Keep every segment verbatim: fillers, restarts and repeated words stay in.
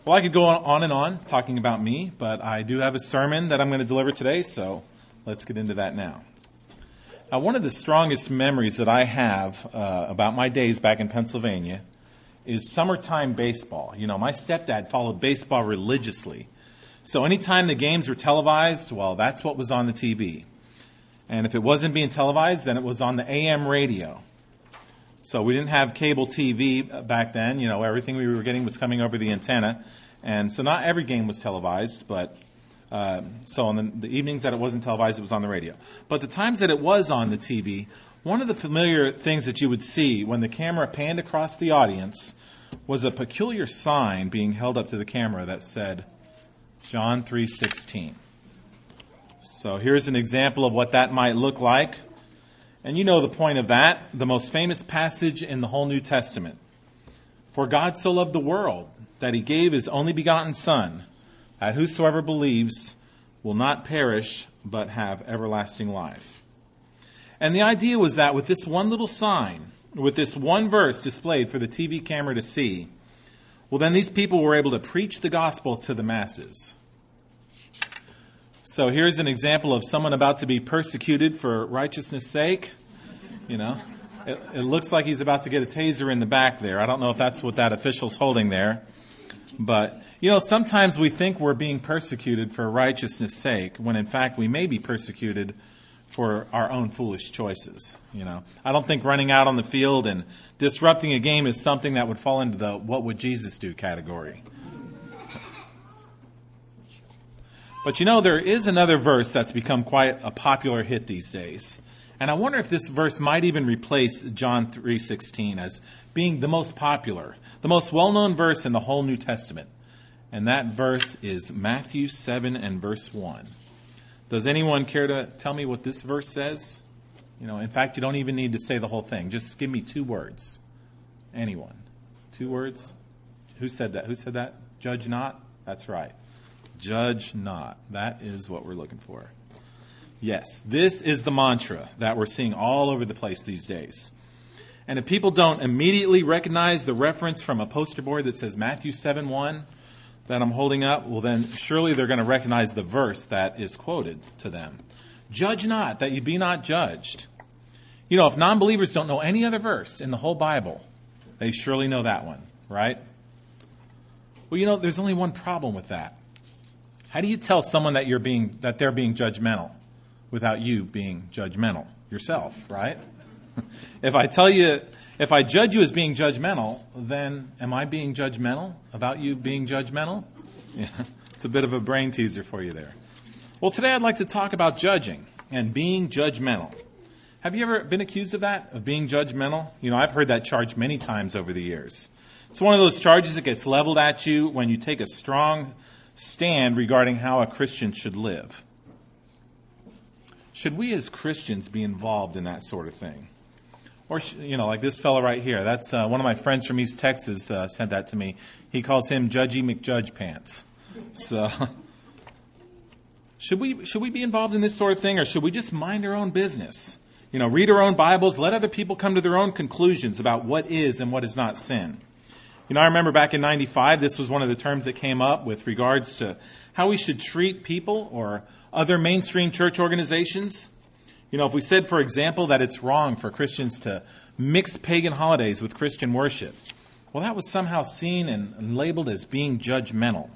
Well, I could go on and on talking about me, but I do have a sermon that I'm going to deliver today, so let's get into that now. Now, one of the strongest memories that I have uh, about my days back in Pennsylvania is summertime baseball. You know, my stepdad followed baseball religiously. So anytime the games were televised, well, that's what was on the T V. And if it wasn't being televised, then it was on the A M radio. So we didn't have cable T V back then. You know, everything we were getting was coming over the antenna. And so not every game was televised, but uh, so on the, the evenings that it wasn't televised, it was on the radio. But the times that it was on the T V, one of the familiar things that you would see when the camera panned across the audience was a peculiar sign being held up to the camera that said, John three sixteen. So here's an example of what that might look like. And you know the point of that, the most famous passage in the whole New Testament. For God so loved the world that he gave his only begotten Son, that whosoever believes will not perish but have everlasting life. And the idea was that with this one little sign, with this one verse displayed for the T V camera to see, well, then these people were able to preach the gospel to the masses. So here's an example of someone about to be persecuted for righteousness' sake. You know, it, it looks like he's about to get a taser in the back there. I don't know if that's what that official's holding there. But, you know, sometimes we think we're being persecuted for righteousness' sake, when in fact we may be persecuted for our own foolish choices. You know, I don't think running out on the field and disrupting a game is something that would fall into the what would Jesus do category. But you know, there is another verse that's become quite a popular hit these days. And I wonder if this verse might even replace John three sixteen as being the most popular, the most well-known verse in the whole New Testament. And that verse is Matthew seven and verse one. Does anyone care to tell me what this verse says? You know, in fact, you don't even need to say the whole thing. Just give me two words. Anyone? Two words? Who said that? Who said that? Judge not? That's right. Judge not. That is what we're looking for. Yes, this is the mantra that we're seeing all over the place these days. And if people don't immediately recognize the reference from a poster board that says Matthew seven one that I'm holding up, well then surely they're going to recognize the verse that is quoted to them. Judge not, that you be not judged. You know, if non-believers don't know any other verse in the whole Bible, they surely know that one, right? Well, you know, there's only one problem with that. How do you tell someone that you're being that they're being judgmental without you being judgmental yourself, right? If I tell you, if I judge you as being judgmental, then am I being judgmental about you being judgmental? Yeah, it's a bit of a brain teaser for you there. Well, today I'd like to talk about judging and being judgmental. Have you ever been accused of that, of being judgmental? You know, I've heard that charge many times over the years. It's one of those charges that gets leveled at you when you take a strong stand regarding how a Christian should live. Should we as Christians be involved in that sort of thing? Or, you know, like this fellow right here. That's uh, one of my friends from East Texas uh, sent that to me. He calls him Judgy McJudge Pants. So, should we should we be involved in this sort of thing, or should we just mind our own business? You know, read our own Bibles, let other people come to their own conclusions about what is and what is not sin. You know, I remember back in ninety-five, this was one of the terms that came up with regards to how we should treat people or other mainstream church organizations. You know, if we said, for example, that it's wrong for Christians to mix pagan holidays with Christian worship, well, that was somehow seen and labeled as being judgmental.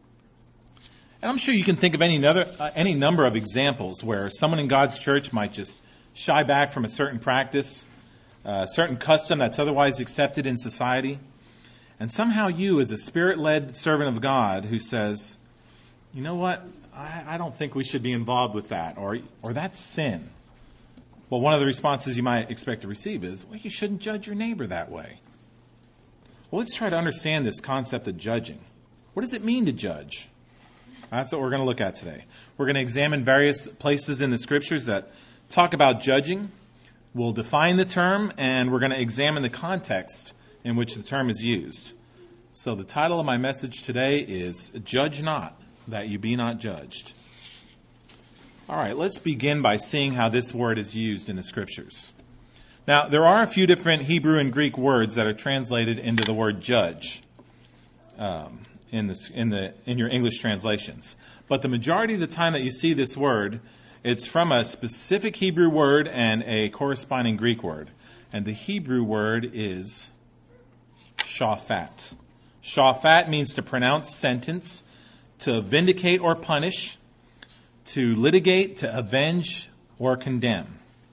And I'm sure you can think of any, other, uh, any number of examples where someone in God's church might just shy back from a certain practice, a certain custom that's otherwise accepted in society. And somehow you, as a spirit-led servant of God who says, you know what, I, I don't think we should be involved with that, or or that's sin. Well, one of the responses you might expect to receive is, well, you shouldn't judge your neighbor that way. Well, let's try to understand this concept of judging. What does it mean to judge? That's what we're going to look at today. We're going to examine various places in the Scriptures that talk about judging. We'll define the term, and we're going to examine the context in which the term is used. So the title of my message today is Judge Not, that you be not judged. All right, let's begin by seeing how this word is used in the Scriptures. Now, there are a few different Hebrew and Greek words that are translated into the word judge. um, in, this, in, the, in your English translations. But the majority of the time that you see this word, it's from a specific Hebrew word and a corresponding Greek word. And the Hebrew word is shaphat. Shaphat means to pronounce sentence, to vindicate or punish, to litigate, to avenge, or condemn.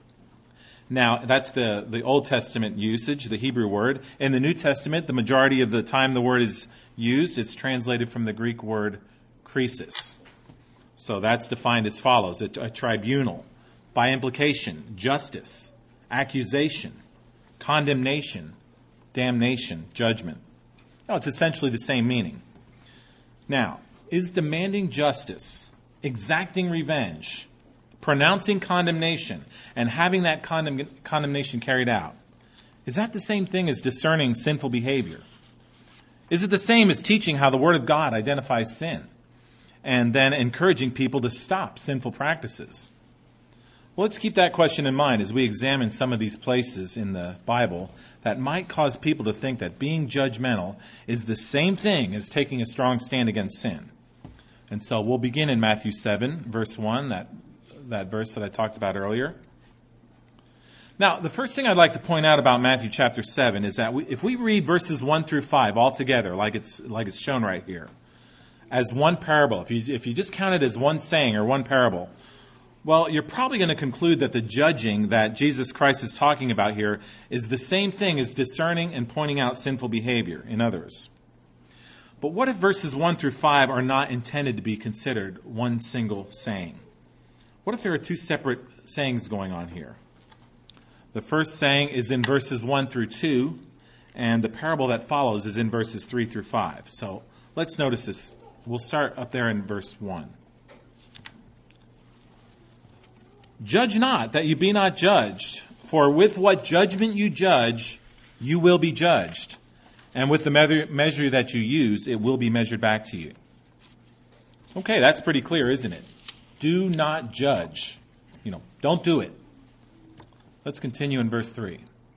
Now, that's the, the Old Testament usage, the Hebrew word. In the New Testament, the majority of the time the word is used, it's translated from the Greek word krisis. So that's defined as follows: a, a tribunal, by implication, justice, accusation, condemnation, damnation, judgment. Now, it's essentially the same meaning. Now, is demanding justice, exacting revenge, pronouncing condemnation, and having that condemn- condemnation carried out, is that the same thing as discerning sinful behavior? Is it the same as teaching how the Word of God identifies sin, and then encouraging people to stop sinful practices? Well, let's keep that question in mind as we examine some of these places in the Bible that might cause people to think that being judgmental is the same thing as taking a strong stand against sin. And so we'll begin in Matthew seven, verse one, that, that verse that I talked about earlier. Now, the first thing I'd like to point out about Matthew chapter seven is that we, if we read verses one through five all together, like it's, like it's shown right here, as one parable, if you, if you just count it as one saying or one parable, well, you're probably going to conclude that the judging that Jesus Christ is talking about here is the same thing as discerning and pointing out sinful behavior in others. But what if verses one through five are not intended to be considered one single saying? What if there are two separate sayings going on here? The first saying is in verses one through two, and the parable that follows is in verses three through five. So let's notice this. We'll start up there in verse one. Judge not, that you be not judged, for with what judgment you judge, you will be judged. And with the me- measure that you use, it will be measured back to you. Okay, that's pretty clear, isn't it? Do not judge. You know, don't do it. Let's continue in verse three.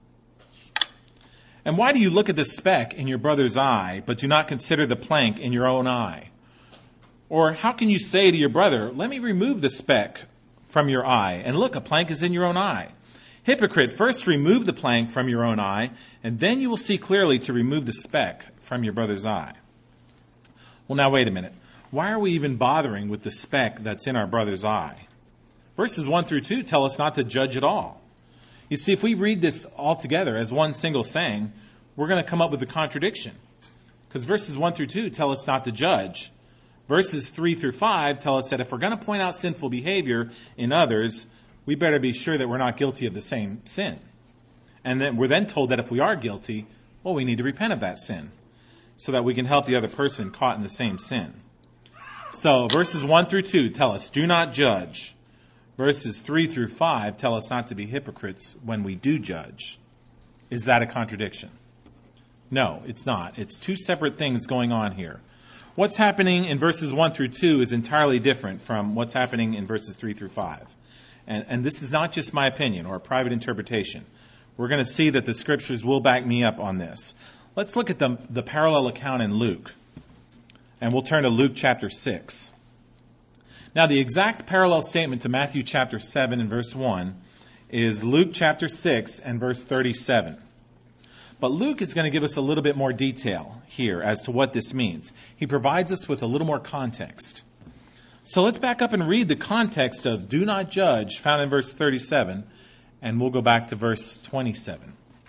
And why do you look at the speck in your brother's eye, but do not consider the plank in your own eye? Or how can you say to your brother, let me remove the speck from your eye, and look, a plank is in your own eye? Hypocrite, first remove the plank from your own eye, and then you will see clearly to remove the speck from your brother's eye. Well, now wait a minute. Why are we even bothering with the speck that's in our brother's eye? Verses one through two tell us not to judge at all. You see, if we read this all together as one single saying, we're going to come up with a contradiction. Because verses one through two tell us not to judge. Verses three through five tell us that if we're going to point out sinful behavior in others, we better be sure that we're not guilty of the same sin. And then we're then told that if we are guilty, well, we need to repent of that sin so that we can help the other person caught in the same sin. So verses one through two tell us, do not judge. Verses three through five tell us not to be hypocrites when we do judge. Is that a contradiction? No, it's not. It's two separate things going on here. What's happening in verses one through two is entirely different from what's happening in verses three through five. And, and this is not just my opinion or a private interpretation. We're going to see that the scriptures will back me up on this. Let's look at the, the parallel account in Luke. And we'll turn to Luke chapter six. Now, the exact parallel statement to Matthew chapter seven and verse one is Luke chapter six and verse thirty-seven. But Luke is going to give us a little bit more detail here as to what this means. He provides us with a little more context. So let's back up and read the context of do not judge found in verse thirty-seven, and we'll go back to verse twenty-seven.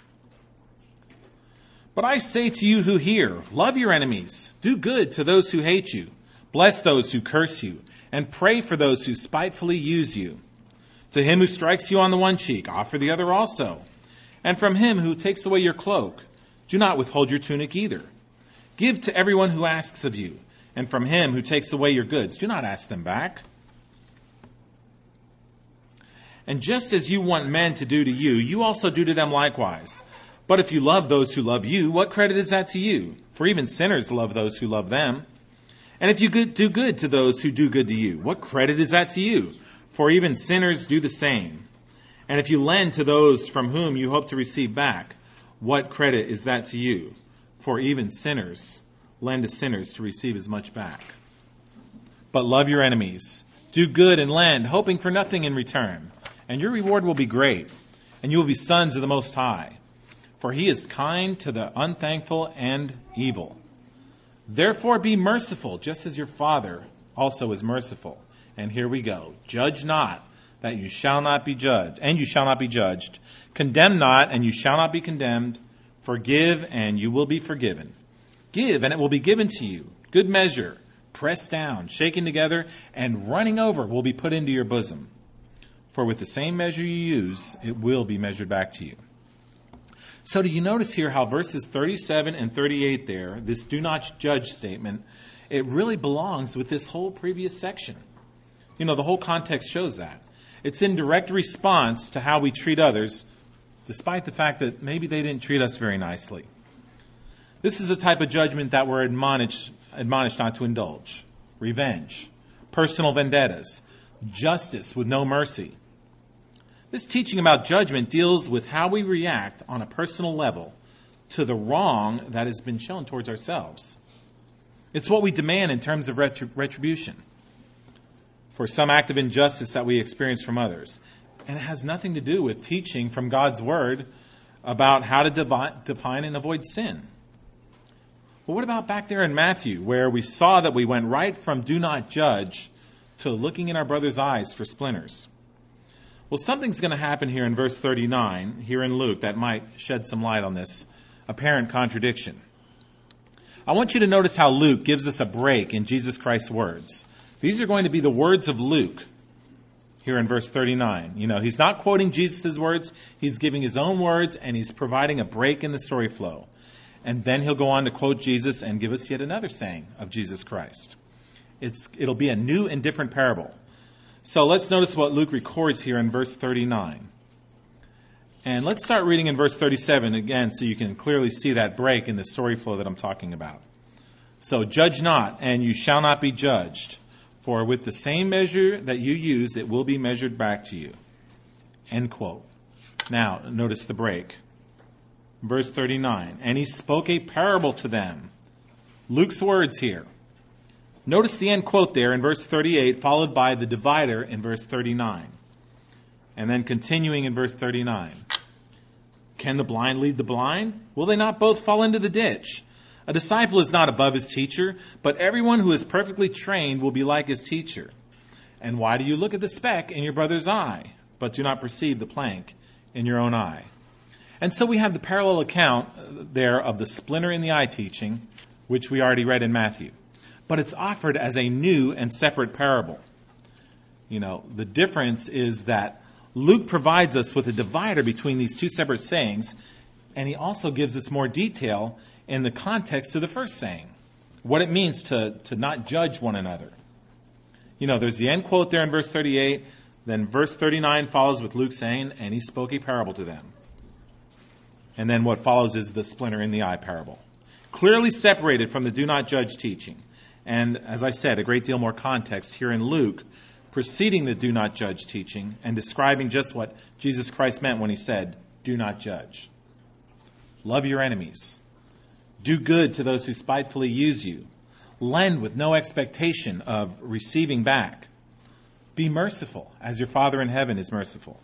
But I say to you who hear, love your enemies, do good to those who hate you, bless those who curse you, and pray for those who spitefully use you. To him who strikes you on the one cheek, offer the other also. And from him who takes away your cloak, do not withhold your tunic either. Give to everyone who asks of you, and from him who takes away your goods, do not ask them back. And just as you want men to do to you, you also do to them likewise. But if you love those who love you, what credit is that to you? For even sinners love those who love them. And if you do good to those who do good to you, what credit is that to you? For even sinners do the same. And if you lend to those from whom you hope to receive back, what credit is that to you? For even sinners lend to sinners to receive as much back. But love your enemies. Do good and lend, hoping for nothing in return. And your reward will be great, and you will be sons of the Most High. For he is kind to the unthankful and evil. Therefore be merciful, just as your Father also is merciful. And here we go. Judge not, that you shall not be judged, and you shall not be judged. Condemn not, and you shall not be condemned. Forgive, and you will be forgiven. Give, and it will be given to you. Good measure, pressed down, shaken together, and running over will be put into your bosom. For with the same measure you use, it will be measured back to you. So do you notice here how verses thirty-seven and thirty-eight there, this do not judge statement, it really belongs with this whole previous section. You know, the whole context shows that. It's in direct response to how we treat others, despite the fact that maybe they didn't treat us very nicely. This is a type of judgment that we're admonished, admonished not to indulge. Revenge, personal vendettas, justice with no mercy. This teaching about judgment deals with how we react on a personal level to the wrong that has been shown towards ourselves. It's what we demand in terms of retrib- retribution for some act of injustice that we experience from others. And it has nothing to do with teaching from God's Word about how to devi- define and avoid sin. Well, what about back there in Matthew, where we saw that we went right from do not judge to looking in our brother's eyes for splinters? Well, something's going to happen here in verse thirty-nine, here in Luke, that might shed some light on this apparent contradiction. I want you to notice how Luke gives us a break in Jesus Christ's words. These are going to be the words of Luke here in verse thirty-nine. You know, he's not quoting Jesus' words, he's giving his own words, and he's providing a break in the story flow. And then he'll go on to quote Jesus and give us yet another saying of Jesus Christ. It's, it'll be a new and different parable. So let's notice what Luke records here in verse thirty-nine. And let's start reading in verse thirty-seven again so you can clearly see that break in the story flow that I'm talking about. So, judge not, and you shall not be judged. For with the same measure that you use, it will be measured back to you. End quote. Now, notice the break. Verse thirty-nine. And he spoke a parable to them. Luke's words here. Notice the end quote there in verse thirty-eight, followed by the divider in verse thirty-nine. And then continuing in verse thirty-nine. Can the blind lead the blind? Will they not both fall into the ditch? A disciple is not above his teacher, but everyone who is perfectly trained will be like his teacher. And why do you look at the speck in your brother's eye, but do not perceive the plank in your own eye? And so we have the parallel account there of the splinter in the eye teaching, which we already read in Matthew. But it's offered as a new and separate parable. You know, the difference is that Luke provides us with a divider between these two separate sayings, and he also gives us more detail in the context of the first saying, what it means to, to not judge one another. You know, there's the end quote there in verse thirty-eight, then verse thirty-nine follows with Luke saying, and he spoke a parable to them. And then what follows is the splinter in the eye parable. Clearly separated from the do not judge teaching. And as I said, a great deal more context here in Luke, preceding the do not judge teaching and describing just what Jesus Christ meant when he said, do not judge. Love your enemies. Do good to those who spitefully use you. Lend with no expectation of receiving back. Be merciful, as your Father in heaven is merciful.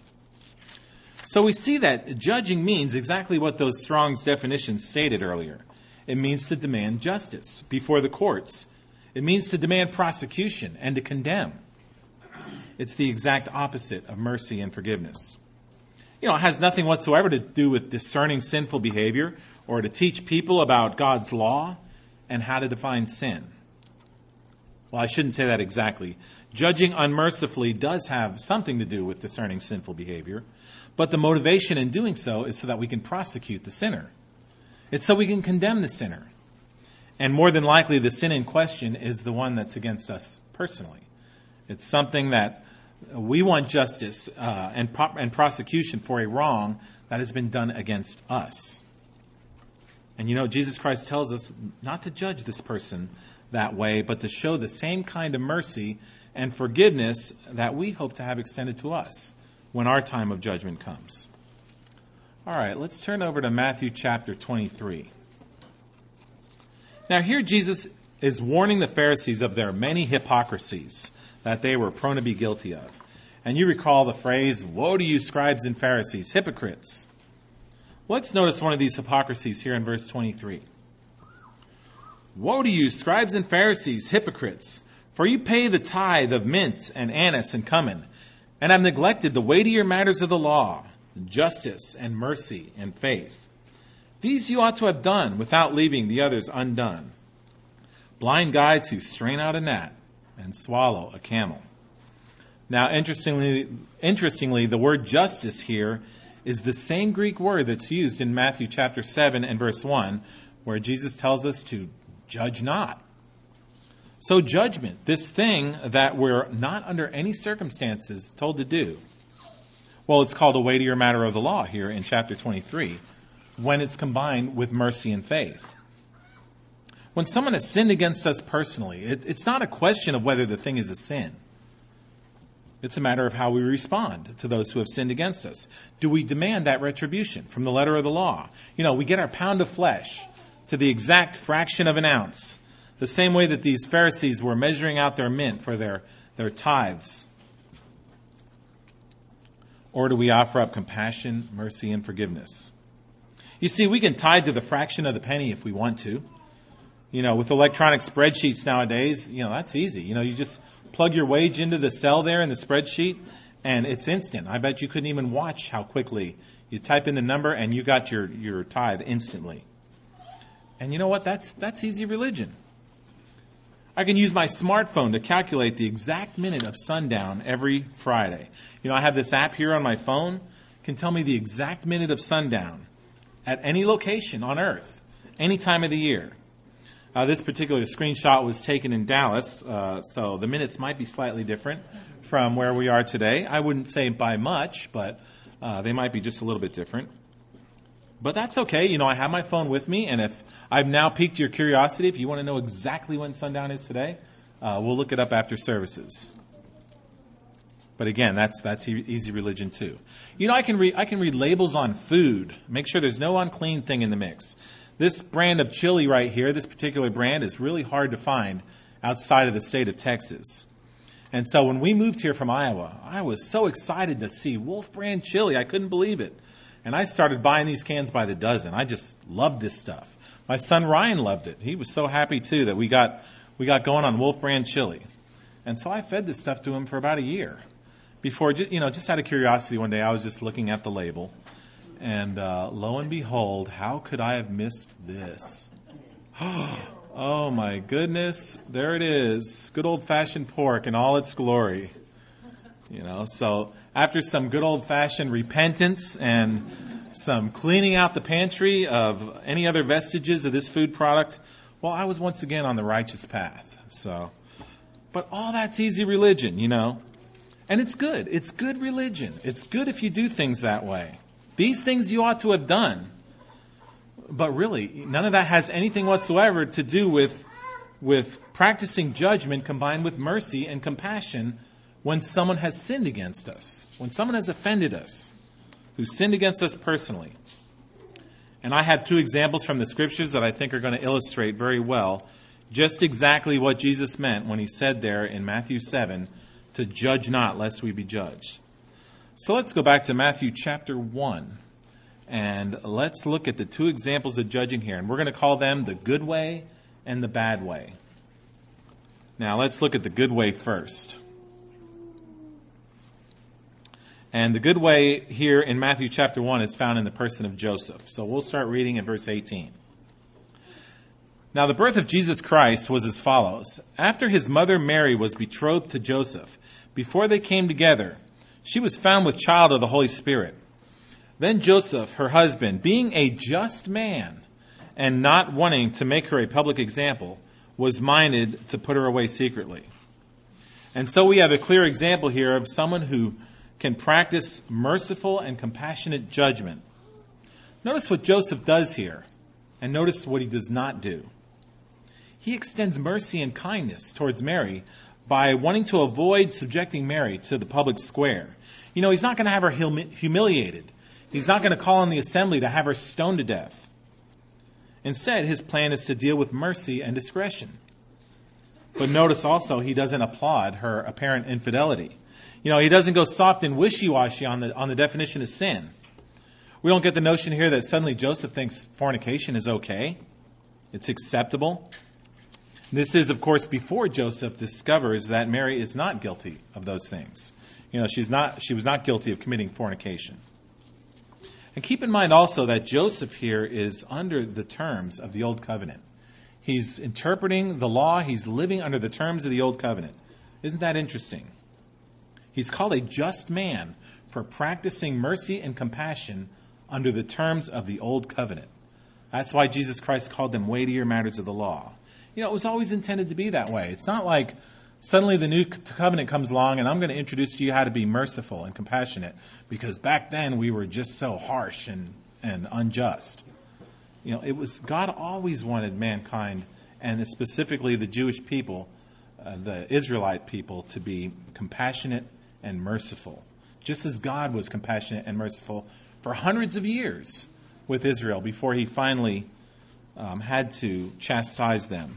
So we see that judging means exactly what those Strong's definitions stated earlier. It means to demand justice before the courts. It means to demand prosecution and to condemn. It's the exact opposite of mercy and forgiveness. You know, it has nothing whatsoever to do with discerning sinful behavior or to teach people about God's law and how to define sin. Well, I shouldn't say that exactly. Judging unmercifully does have something to do with discerning sinful behavior, but the motivation in doing so is so that we can prosecute the sinner. It's so we can condemn the sinner. And more than likely, the sin in question is the one that's against us personally. It's something that we want justice uh, and, pro- and prosecution for a wrong that has been done against us. And you know, Jesus Christ tells us not to judge this person that way, but to show the same kind of mercy and forgiveness that we hope to have extended to us when our time of judgment comes. All right, let's turn over to Matthew chapter twenty-three. Now here Jesus is warning the Pharisees of their many hypocrisies that they were prone to be guilty of. And you recall the phrase, "Woe to you, scribes and Pharisees, hypocrites." Let's notice one of these hypocrisies here in verse twenty-three. "Woe to you, scribes and Pharisees, hypocrites, for you pay the tithe of mint and anise and cumin, and have neglected the weightier matters of the law, justice and mercy and faith. These you ought to have done without leaving the others undone. Blind guides who strain out a gnat and swallow a camel." Now, interestingly, interestingly, the word justice here is the same Greek word that's used in Matthew chapter seven and verse one, where Jesus tells us to judge not. So judgment, this thing that we're not under any circumstances told to do, well, it's called a weightier matter of the law here in chapter twenty-three, when it's combined with mercy and faith. When someone has sinned against us personally, it, it's not a question of whether the thing is a sin. It's a matter of how we respond to those who have sinned against us. Do we demand that retribution from the letter of the law? You know, we get our pound of flesh to the exact fraction of an ounce, the same way that these Pharisees were measuring out their mint for their, their tithes. Or do we offer up compassion, mercy, and forgiveness? You see, we can tithe to the fraction of the penny if we want to. You know, with electronic spreadsheets nowadays, you know, that's easy. You know, you just plug your wage into the cell there in the spreadsheet, and it's instant. I bet you couldn't even watch how quickly you type in the number and you got your, your tithe instantly. And you know what? That's that's easy religion. I can use my smartphone to calculate the exact minute of sundown every Friday. You know, I have this app here on my phone, can tell me the exact minute of sundown at any location on Earth, any time of the year. Uh, this particular screenshot was taken in Dallas, uh, so the minutes might be slightly different from where we are today. I wouldn't say by much, but uh, they might be just a little bit different. But that's okay. You know, I have my phone with me, and if I've now piqued your curiosity, if you want to know exactly when sundown is today, uh, we'll look it up after services. But again, that's that's e- easy religion too. You know, I can read I can read labels on food, make sure there's no unclean thing in the mix. This brand of chili right here, this particular brand, is really hard to find outside of the state of Texas. And so when we moved here from Iowa, I was so excited to see Wolf brand chili. I couldn't believe it. And I started buying these cans by the dozen. I just loved this stuff. My son Ryan loved it. He was so happy too that we got we got going on Wolf brand chili. And so I fed this stuff to him for about a year. Before, you know, just out of curiosity, one day I was just looking at the label. And uh, lo and behold, how could I have missed this? Oh my goodness, there it is. Good old-fashioned pork in all its glory. You know, so after some good old-fashioned repentance and some cleaning out the pantry of any other vestiges of this food product, well, I was once again on the righteous path. So, but all that's easy religion, you know. And it's good. It's good religion. It's good if you do things that way. These things you ought to have done. But really, none of that has anything whatsoever to do with, with practicing judgment combined with mercy and compassion when someone has sinned against us, when someone has offended us, who sinned against us personally. And I have two examples from the scriptures that I think are going to illustrate very well just exactly what Jesus meant when he said there in Matthew seven, to judge not lest we be judged. So let's go back to Matthew chapter one, and let's look at the two examples of judging here. And we're going to call them the good way and the bad way. Now let's look at the good way first. And the good way here in Matthew chapter one is found in the person of Joseph. So we'll start reading in verse eighteen. Now the birth of Jesus Christ was as follows. After his mother Mary was betrothed to Joseph, before they came together, she was found with child of the Holy Spirit. Then Joseph, her husband, being a just man and not wanting to make her a public example, was minded to put her away secretly. And so we have a clear example here of someone who can practice merciful and compassionate judgment. Notice what Joseph does here, and notice what he does not do. He extends mercy and kindness towards Mary by wanting to avoid subjecting Mary to the public square. You know, he's not going to have her hum- humiliated. He's not going to call on the assembly to have her stoned to death. Instead, his plan is to deal with mercy and discretion. But notice also, he doesn't applaud her apparent infidelity. You know, he doesn't go soft and wishy-washy on the, on the definition of sin. We don't get the notion here that suddenly Joseph thinks fornication is okay. It's acceptable. This is, of course, before Joseph discovers that Mary is not guilty of those things. You know, she's not, she was not guilty of committing fornication. And keep in mind also that Joseph here is under the terms of the Old Covenant. He's interpreting the law. He's living under the terms of the Old Covenant. Isn't that interesting? He's called a just man for practicing mercy and compassion under the terms of the Old Covenant. That's why Jesus Christ called them weightier matters of the law. You know, it was always intended to be that way. It's not like suddenly the new covenant comes along and I'm going to introduce to you how to be merciful and compassionate because back then we were just so harsh and, and unjust. You know, it was God always wanted mankind, and specifically the Jewish people, uh, the Israelite people, to be compassionate and merciful, just as God was compassionate and merciful for hundreds of years with Israel before he finally um, had to chastise them.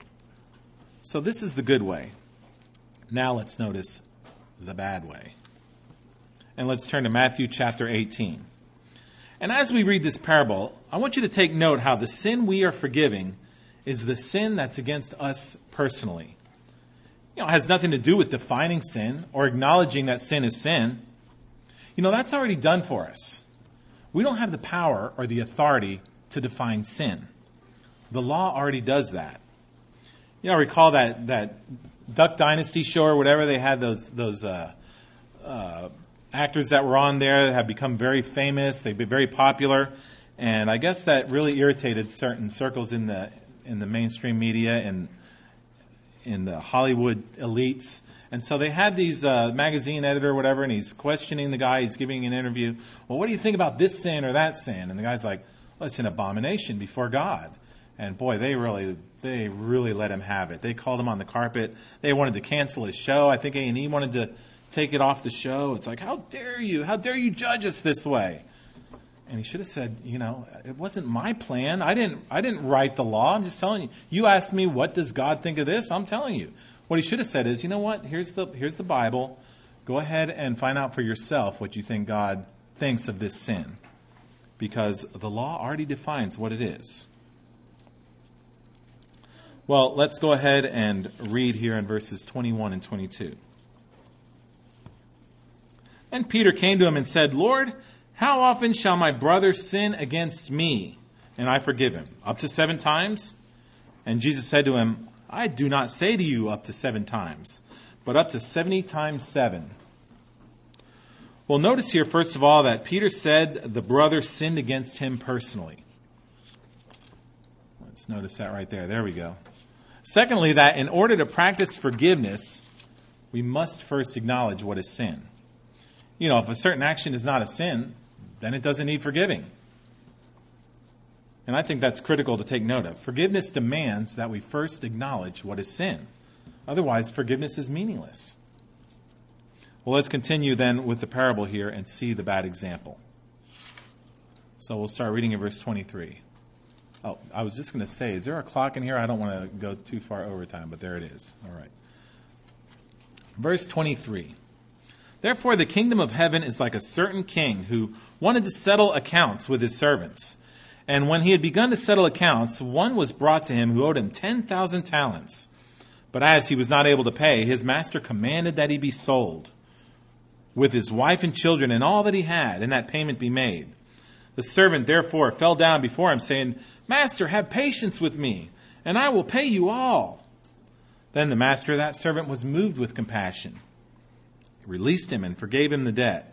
So this is the good way. Now let's notice the bad way. And let's turn to Matthew chapter eighteen. And as we read this parable, I want you to take note how the sin we are forgiving is the sin that's against us personally. You know, it has nothing to do with defining sin or acknowledging that sin is sin. You know, that's already done for us. We don't have the power or the authority to define sin. The law already does that. You know, recall that, that Duck Dynasty show or whatever, they had those those uh, uh, actors that were on there that have become very famous. They've been very popular. And I guess that really irritated certain circles in the in the mainstream media and in the Hollywood elites. And so they had these uh, magazine editor or whatever, and he's questioning the guy. He's giving an interview. Well, what do you think about this sin or that sin? And the guy's like, well, it's an abomination before God. And boy, they really they really let him have it. They called him on the carpet. They wanted to cancel his show. I think A and E wanted to take it off the show. It's like, how dare you? How dare you judge us this way? And he should have said, you know, it wasn't my plan. I didn't I didn't write the law. I'm just telling you. You asked me, what does God think of this? I'm telling you. What he should have said is, you know what? Here's the here's the Bible. Go ahead and find out for yourself what you think God thinks of this sin. Because the law already defines what it is. Well, let's go ahead and read here in verses twenty-one and twenty-two. And Peter came to him and said, Lord, how often shall my brother sin against me, and I forgive him? Up to seven times? And Jesus said to him, I do not say to you up to seven times, but up to seventy times seven. Well, notice here, first of all, that Peter said the brother sinned against him personally. Let's notice that right there. There we go. Secondly, that in order to practice forgiveness, we must first acknowledge what is sin. You know, if a certain action is not a sin, then it doesn't need forgiving. And I think that's critical to take note of. Forgiveness demands that we first acknowledge what is sin. Otherwise, forgiveness is meaningless. Well, let's continue then with the parable here and see the bad example. So we'll start reading in verse twenty-three. Oh, I was just going to say, is there a clock in here? I don't want to go too far over time, but there it is. All right. Verse twenty-three. Therefore, the kingdom of heaven is like a certain king who wanted to settle accounts with his servants. And when he had begun to settle accounts, one was brought to him who owed him ten thousand talents. But as he was not able to pay, his master commanded that he be sold, with his wife and children and all that he had, and that payment be made. The servant therefore fell down before him, saying, Master, have patience with me, and I will pay you all. Then the master of that servant was moved with compassion. He released him and forgave him the debt.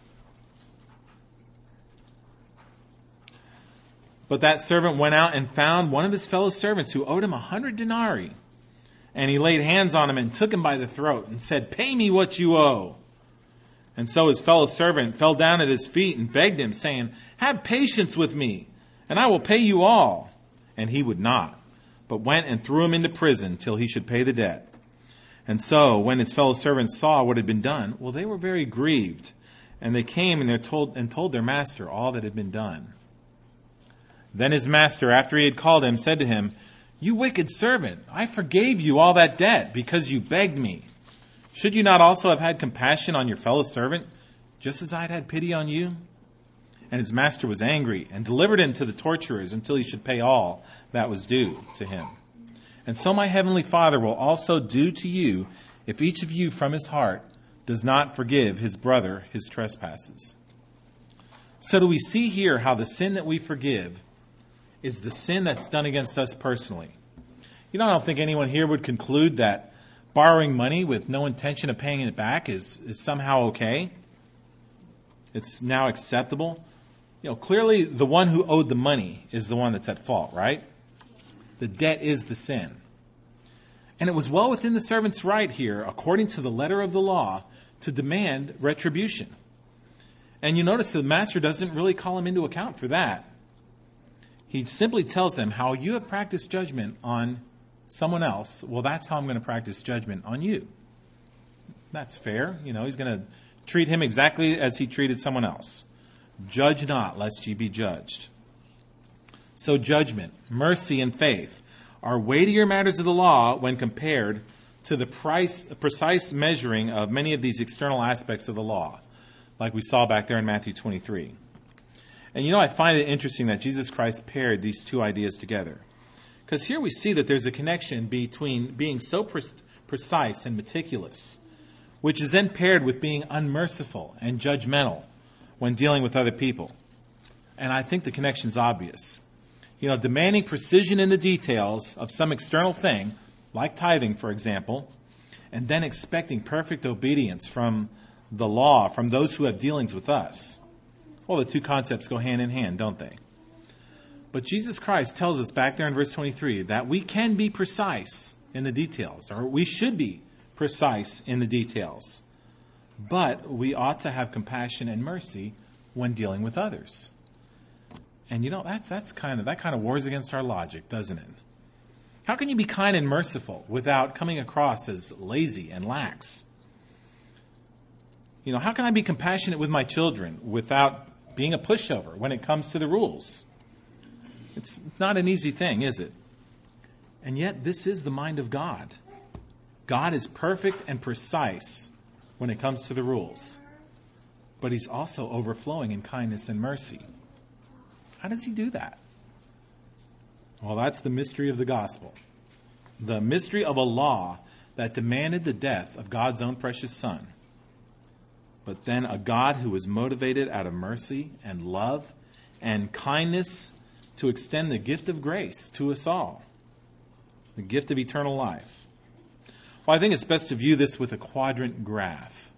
But that servant went out and found one of his fellow servants who owed him a hundred denarii. And he laid hands on him and took him by the throat and said, Pay me what you owe. And so his fellow servant fell down at his feet and begged him, saying, Have patience with me, and I will pay you all. And he would not, but went and threw him into prison till he should pay the debt. And so, when his fellow servants saw what had been done, well, they were very grieved. And they came and they told and told their master all that had been done. Then his master, after he had called him, said to him, "You wicked servant, I forgave you all that debt because you begged me. Should you not also have had compassion on your fellow servant, just as I had had pity on you?" And his master was angry and delivered him to the torturers until he should pay all that was due to him. And so my heavenly Father will also do to you if each of you from his heart does not forgive his brother his trespasses. So do we see here how the sin that we forgive is the sin that's done against us personally? You know, I don't think anyone here would conclude that borrowing money with no intention of paying it back is, is somehow okay. It's now acceptable. You know, clearly the one who owed the money is the one that's at fault, right? The debt is the sin. And it was well within the servant's right here, according to the letter of the law, to demand retribution. And you notice the master doesn't really call him into account for that. He simply tells him, how you have practiced judgment on someone else, well, that's how I'm going to practice judgment on you. That's fair. You know, he's going to treat him exactly as he treated someone else. Judge not, lest ye be judged. So judgment, mercy, and faith are weightier matters of the law when compared to the price, precise measuring of many of these external aspects of the law, like we saw back there in Matthew twenty-three. And you know, I find it interesting that Jesus Christ paired these two ideas together. Because here we see that there's a connection between being so pre- precise and meticulous, which is then paired with being unmerciful and judgmental when dealing with other people. And I think the connection's obvious. You know, demanding precision in the details of some external thing, like tithing, for example, and then expecting perfect obedience from the law, from those who have dealings with us. Well, the two concepts go hand in hand, don't they? But Jesus Christ tells us back there in verse twenty-three that we can be precise in the details, or we should be precise in the details. But we ought to have compassion and mercy when dealing with others. And you know, that's that's kind of that kind of wars against our logic, doesn't it? How can you be kind and merciful without coming across as lazy and lax? You know, how can I be compassionate with my children without being a pushover when it comes to the rules? It's not an easy thing, is it? And yet, this is the mind of God. God is perfect and precise when it comes to the rules. But He's also overflowing in kindness and mercy. How does He do that? Well, that's the mystery of the gospel. The mystery of a law that demanded the death of God's own precious Son. But then a God who was motivated out of mercy and love and kindness to extend the gift of grace to us all. The gift of eternal life. Well, I think it's best to view this with a quadrant graph.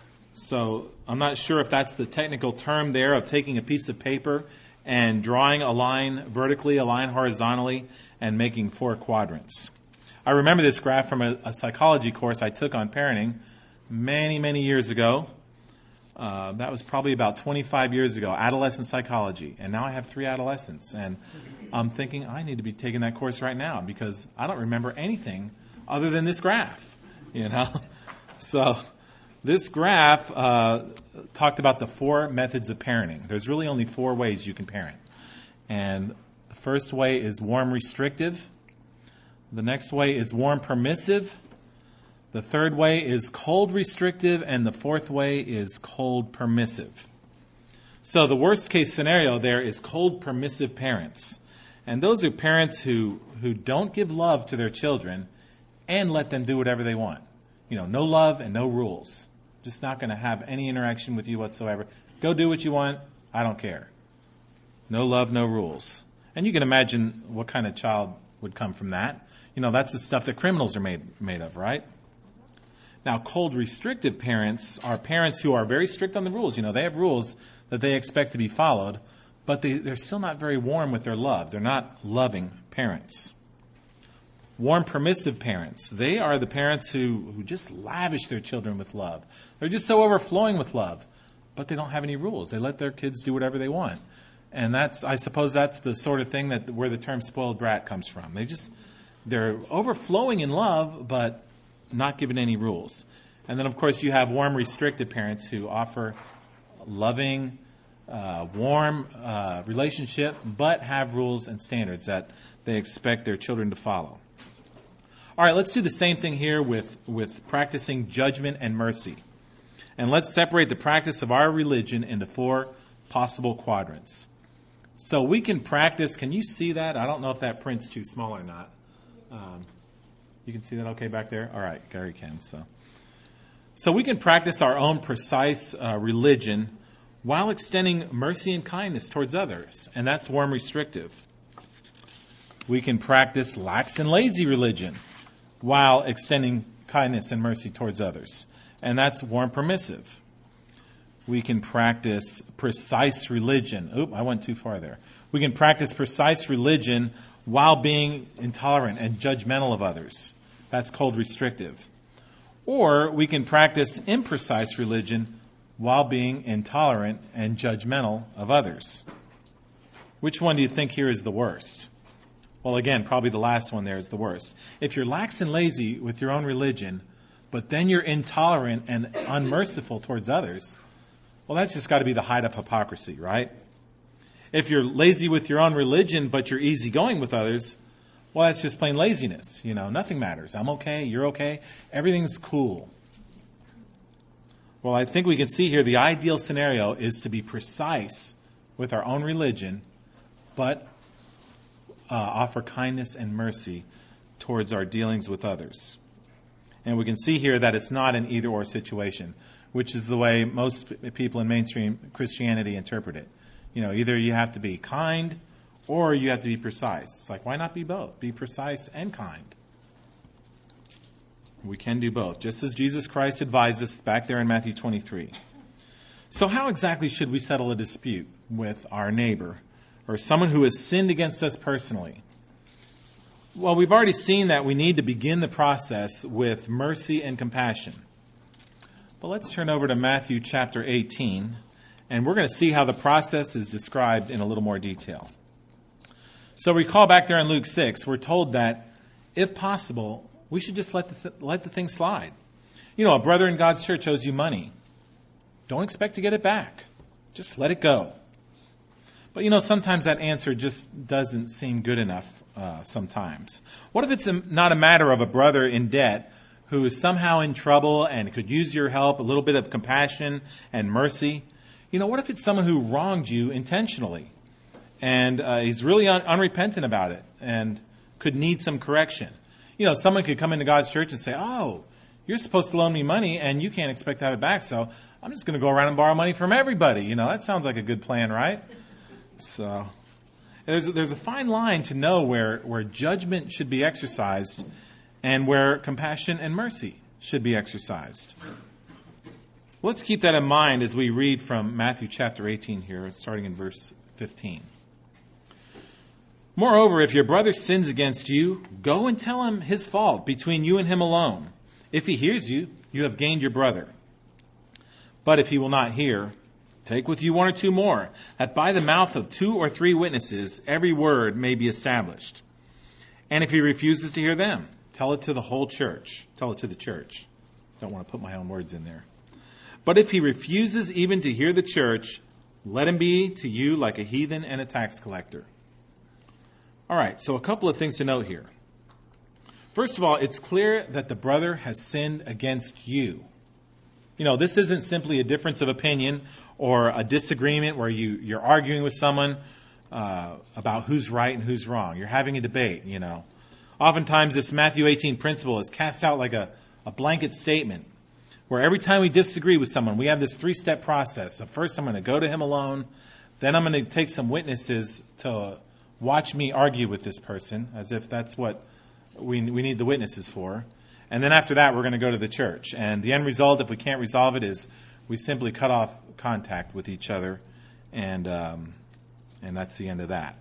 So I'm not sure if that's the technical term there of taking a piece of paper and drawing a line vertically, a line horizontally, and making four quadrants. I remember this graph from a, a psychology course I took on parenting many, many years ago. Uh, that was probably about twenty-five years ago, adolescent psychology. And now I have three adolescents. And I'm thinking I need to be taking that course right now because I don't remember anything other than this graph. You know, so this graph uh, talked about the four methods of parenting. There's really only four ways you can parent. And the first way is warm restrictive. The next way is warm permissive. The third way is cold restrictive, and the fourth way is cold permissive. So the worst case scenario there is cold permissive parents. And those are parents who, who don't give love to their children and let them do whatever they want. You know, no love and no rules. Just not going to have any interaction with you whatsoever. Go do what you want. I don't care. No love, no rules. And you can imagine what kind of child would come from that. You know, that's the stuff that criminals are made made of, right? Now, cold restrictive parents are parents who are very strict on the rules. You know, they have rules that they expect to be followed, but they, they're still not very warm with their love. They're not loving parents. Warm permissive parents, they are the parents who, who just lavish their children with love. They're just so overflowing with love, but they don't have any rules. They let their kids do whatever they want. And that's, I suppose that's the sort of thing that where the term spoiled brat comes from. They just, they're overflowing in love, but not given any rules. And then, of course, you have warm restricted parents who offer loving, uh, warm uh, relationship, but have rules and standards that they expect their children to follow. All right, let's do the same thing here with, with practicing judgment and mercy. And let's separate the practice of our religion into four possible quadrants. So we can practice, can you see that? I don't know if that print's too small or not. Um, you can see that okay back there? All right, Gary can. So, so we can practice our own precise uh, religion while extending mercy and kindness towards others. And that's warm restrictive. We can practice lax and lazy religion while extending kindness and mercy towards others. And that's warm permissive. We can practice precise religion. Oop, I went too far there. We can practice precise religion while being intolerant and judgmental of others. That's cold restrictive. Or we can practice imprecise religion while being intolerant and judgmental of others. Which one do you think here is the worst? Well, again, probably the last one there is the worst. If you're lax and lazy with your own religion, but then you're intolerant and unmerciful towards others, well, that's just got to be the height of hypocrisy, right? If you're lazy with your own religion, but you're easygoing with others, well, that's just plain laziness. You know, nothing matters. I'm okay, you're okay, everything's cool. Well, I think we can see here the ideal scenario is to be precise with our own religion, but uh, offer kindness and mercy towards our dealings with others. And we can see here that it's not an either-or situation, which is the way most people in mainstream Christianity interpret it. You know, either you have to be kind or you have to be precise. It's like, why not be both? Be precise and kind. We can do both, just as Jesus Christ advised us back there in Matthew twenty-three. So how exactly should we settle a dispute with our neighbor or someone who has sinned against us personally? Well, we've already seen that we need to begin the process with mercy and compassion. But let's turn over to Matthew chapter eighteen, and we're going to see how the process is described in a little more detail. So recall back there in Luke six, we're told that, if possible, we should just let the, th- let the thing slide. You know, a brother in God's church owes you money. Don't expect to get it back. Just let it go. But, you know, sometimes that answer just doesn't seem good enough uh, sometimes. What if it's a, not a matter of a brother in debt who is somehow in trouble and could use your help, a little bit of compassion and mercy? You know, what if it's someone who wronged you intentionally and uh, he's really un- unrepentant about it and could need some correction? You know, someone could come into God's church and say, oh, you're supposed to loan me money and you can't expect to have it back, so I'm just going to go around and borrow money from everybody. You know, that sounds like a good plan, right? So there's, there's a fine line to know where, where judgment should be exercised and where compassion and mercy should be exercised. Let's keep that in mind as we read from Matthew chapter eighteen here, starting in verse fifteen. Moreover, if your brother sins against you, go and tell him his fault between you and him alone. If he hears you, you have gained your brother. But if he will not hear, take with you one or two more, that by the mouth of two or three witnesses every word may be established. And if he refuses to hear them, tell it to the whole church. Tell it to the church. Don't want to put my own words in there. But if he refuses even to hear the church, let him be to you like a heathen and a tax collector. All right, so a couple of things to note here. First of all, it's clear that the brother has sinned against you. You know, this isn't simply a difference of opinion or a disagreement where you, you're arguing with someone uh, about who's right and who's wrong. You're having a debate, you know. Oftentimes this Matthew eighteen principle is cast out like a, a blanket statement where every time we disagree with someone, we have this three-step process. So first I'm going to go to him alone, then I'm going to take some witnesses to watch me argue with this person, as if that's what we we need the witnesses for. And then after that, we're going to go to the church. And the end result, if we can't resolve it, is we simply cut off contact with each other, and um, and that's the end of that.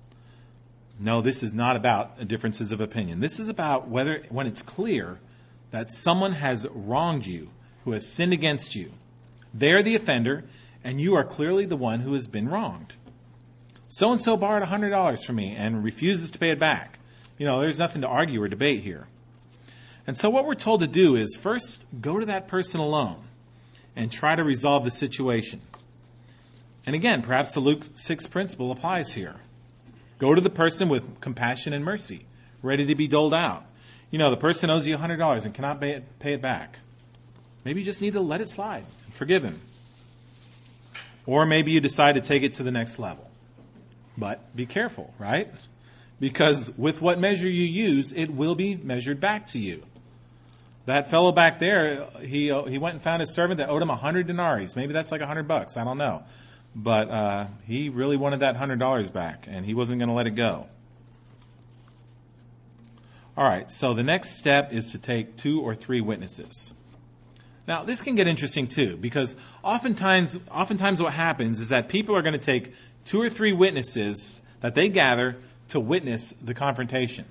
No, this is not about differences of opinion. This is about whether, when it's clear that someone has wronged you, who has sinned against you, they're the offender, and you are clearly the one who has been wronged. So-and-so borrowed one hundred dollars from me and refuses to pay it back. You know, there's nothing to argue or debate here. And so what we're told to do is first go to that person alone and try to resolve the situation. And again, perhaps the Luke six principle applies here. Go to the person with compassion and mercy, ready to be doled out. You know, the person owes you one hundred dollars and cannot pay it, pay it back. Maybe you just need to let it slide and forgive him. Or maybe you decide to take it to the next level. But be careful, right? Because with what measure you use, it will be measured back to you. That fellow back there, he he went and found his servant that owed him a hundred denaries. Maybe that's like a hundred bucks. I don't know. But uh, he really wanted that hundred dollars back, and he wasn't going to let it go. All right. So the next step is to take two or three witnesses. Now, this can get interesting too, because oftentimes, oftentimes what happens is that people are going to take two or three witnesses that they gather to witness the confrontation.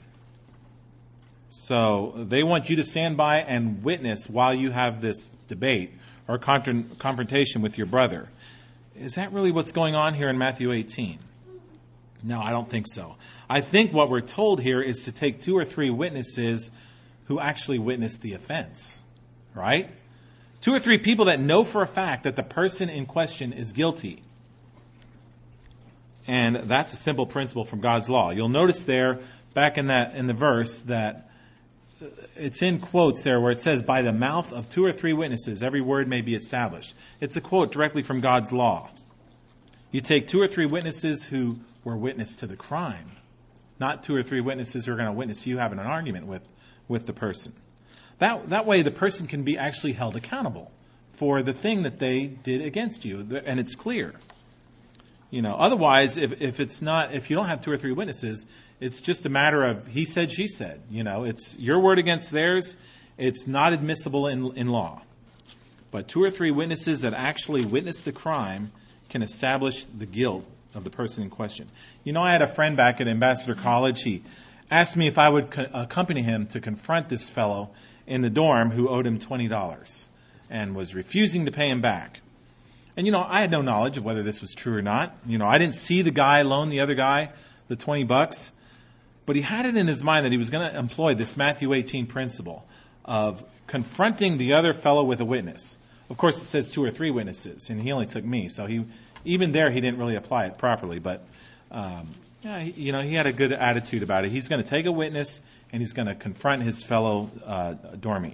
So they want you to stand by and witness while you have this debate or con- confrontation with your brother. Is that really what's going on here in Matthew eighteen? No, I don't think so. I think what we're told here is to take two or three witnesses who actually witnessed the offense, right? Two or three people that know for a fact that the person in question is guilty. And that's a simple principle from God's law. You'll notice there, back in that in the verse, that it's in quotes there where it says, by the mouth of two or three witnesses, every word may be established. It's a quote directly from God's law. You take two or three witnesses who were witness to the crime, not two or three witnesses who are going to witness you having an argument with, with the person. That, that way the person can be actually held accountable for the thing that they did against you, and it's clear. You know, otherwise, if, if it's not, if you don't have two or three witnesses, it's just a matter of he said, she said. You know, it's your word against theirs. It's not admissible in, in law. But two or three witnesses that actually witnessed the crime can establish the guilt of the person in question. You know, I had a friend back at Ambassador College. He asked me if I would co- accompany him to confront this fellow in the dorm who owed him twenty dollars and was refusing to pay him back. And, you know, I had no knowledge of whether this was true or not. You know, I didn't see the guy loan the other guy the twenty bucks. But he had it in his mind that he was going to employ this Matthew eighteen principle of confronting the other fellow with a witness. Of course, it says two or three witnesses, and he only took me. So he, even there, he didn't really apply it properly. But, um, yeah, he, you know, he had a good attitude about it. He's going to take a witness, and he's going to confront his fellow uh, dormie.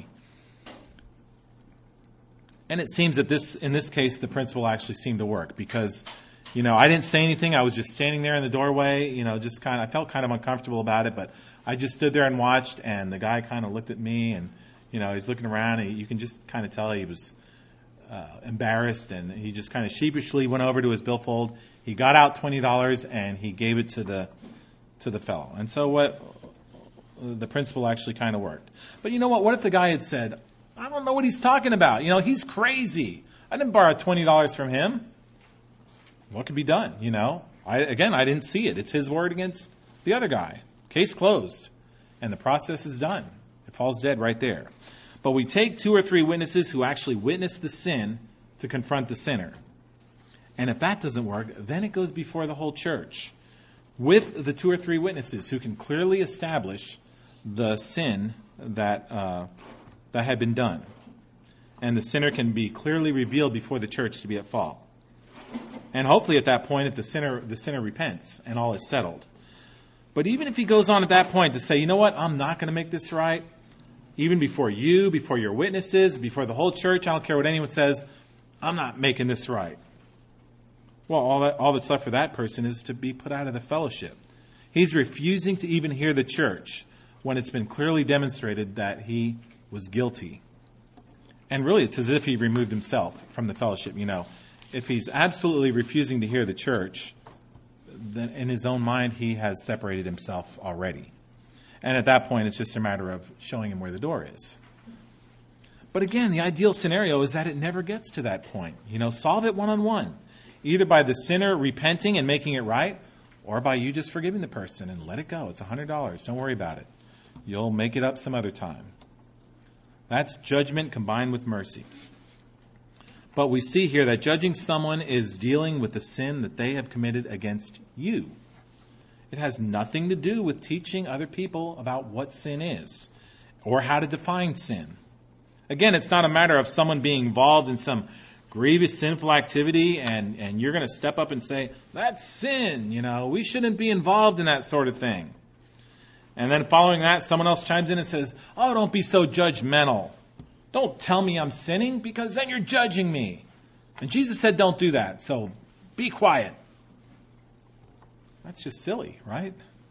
And it seems that this, in this case, the principle actually seemed to work because, you know, I didn't say anything. I was just standing there in the doorway, you know, just kind of, I felt kind of uncomfortable about it, but I just stood there and watched, and the guy kind of looked at me, and, you know, he's looking around, and you can just kind of tell he was uh, embarrassed, and he just kind of sheepishly went over to his billfold. He got out twenty dollars, and he gave it to the to the fellow. And so what the principle actually kind of worked. But you know what? What if the guy had said, I don't know what he's talking about. You know, he's crazy. I didn't borrow twenty dollars from him. What could be done? You know, I, again, I didn't see it. It's his word against the other guy. Case closed. And the process is done. It falls dead right there. But we take two or three witnesses who actually witnessed the sin to confront the sinner. And if that doesn't work, then it goes before the whole church with the two or three witnesses who can clearly establish the sin that uh, that had been done. And the sinner can be clearly revealed before the church to be at fault. And hopefully at that point, if the sinner the sinner repents and all is settled. But even if he goes on at that point to say, you know what, I'm not going to make this right, even before you, before your witnesses, before the whole church, I don't care what anyone says, I'm not making this right. Well, all that, all that's left for that person is to be put out of the fellowship. He's refusing to even hear the church when it's been clearly demonstrated that he was guilty. And really, it's as if he removed himself from the fellowship. You know, if he's absolutely refusing to hear the church, then in his own mind, he has separated himself already. And at that point, it's just a matter of showing him where the door is. But again, the ideal scenario is that it never gets to that point. You know, solve it one-on-one. Either by the sinner repenting and making it right, or by you just forgiving the person and let it go. It's one hundred dollars. Don't worry about it. You'll make it up some other time. That's judgment combined with mercy. But we see here that judging someone is dealing with the sin that they have committed against you. It has nothing to do with teaching other people about what sin is or how to define sin. Again, it's not a matter of someone being involved in some grievous sinful activity, and, and you're going to step up and say, that's sin, you know, we shouldn't be involved in that sort of thing. And then following that, someone else chimes in and says, oh, don't be so judgmental. Don't tell me I'm sinning, because then you're judging me. And Jesus said don't do that, so be quiet. That's just silly, right?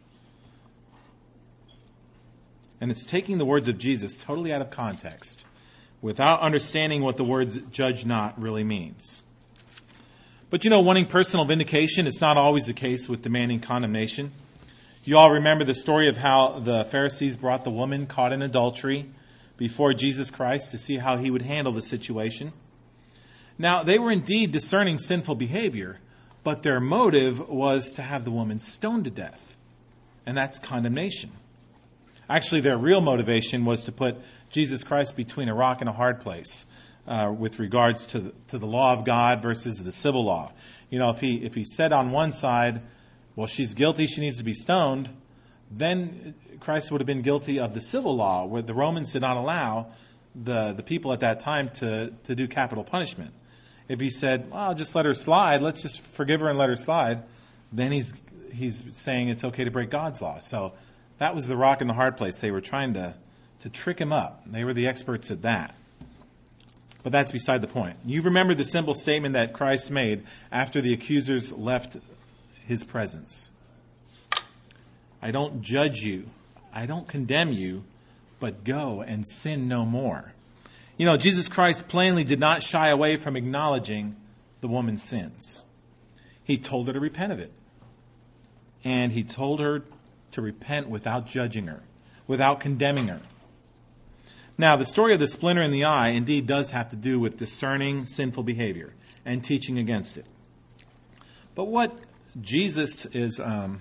And it's taking the words of Jesus totally out of context, without understanding what the words judge not really means. But you know, wanting personal vindication is not always the case with demanding condemnation. You all remember the story of how the Pharisees brought the woman caught in adultery before Jesus Christ to see how he would handle the situation. Now, they were indeed discerning sinful behavior, but their motive was to have the woman stoned to death. And that's condemnation. Actually, their real motivation was to put Jesus Christ between a rock and a hard place uh, with regards to the, to the law of God versus the civil law. You know, if he if he said on one side, well, she's guilty, she needs to be stoned, then Christ would have been guilty of the civil law, where the Romans did not allow the, the people at that time to, to do capital punishment. If he said, well, just let her slide, let's just forgive her and let her slide, then he's he's saying it's okay to break God's law. So that was the rock and the hard place. They were trying to, to trick him up. They were the experts at that. But that's beside the point. You remember the simple statement that Christ made after the accusers left his presence. I don't judge you. I don't condemn you, but go and sin no more. You know, Jesus Christ plainly did not shy away from acknowledging the woman's sins. He told her to repent of it. And he told her to repent without judging her, without condemning her. Now, the story of the splinter in the eye indeed does have to do with discerning sinful behavior and teaching against it. But what Jesus is... Um,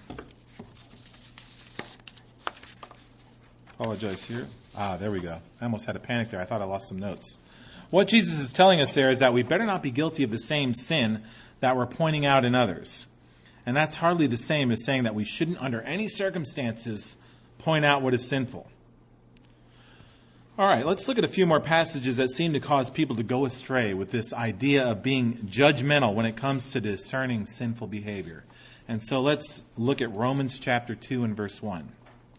apologize here. Ah, there we go. I almost had a panic there. I thought I lost some notes. What Jesus is telling us there is that we better not be guilty of the same sin that we're pointing out in others. And that's hardly the same as saying that we shouldn't, under any circumstances, point out what is sinful. All right, let's look at a few more passages that seem to cause people to go astray with this idea of being judgmental when it comes to discerning sinful behavior. And so let's look at Romans chapter two and verse one.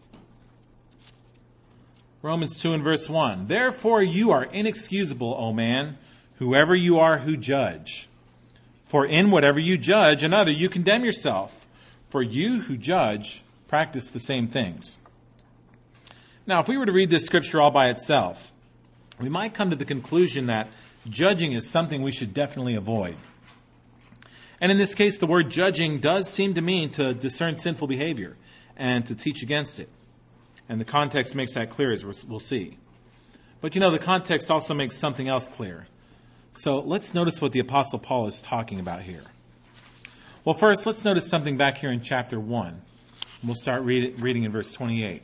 Romans two and verse one. Therefore you are inexcusable, O man, whoever you are who judge. For in whatever you judge another, you condemn yourself. For you who judge practice the same things. Now, if we were to read this scripture all by itself, we might come to the conclusion that judging is something we should definitely avoid. And in this case, the word judging does seem to mean to discern sinful behavior and to teach against it. And the context makes that clear, as we'll see. But you know, the context also makes something else clear. So let's notice what the Apostle Paul is talking about here. Well, first, let's notice something back here in chapter one. We'll start read, reading in verse twenty-eight.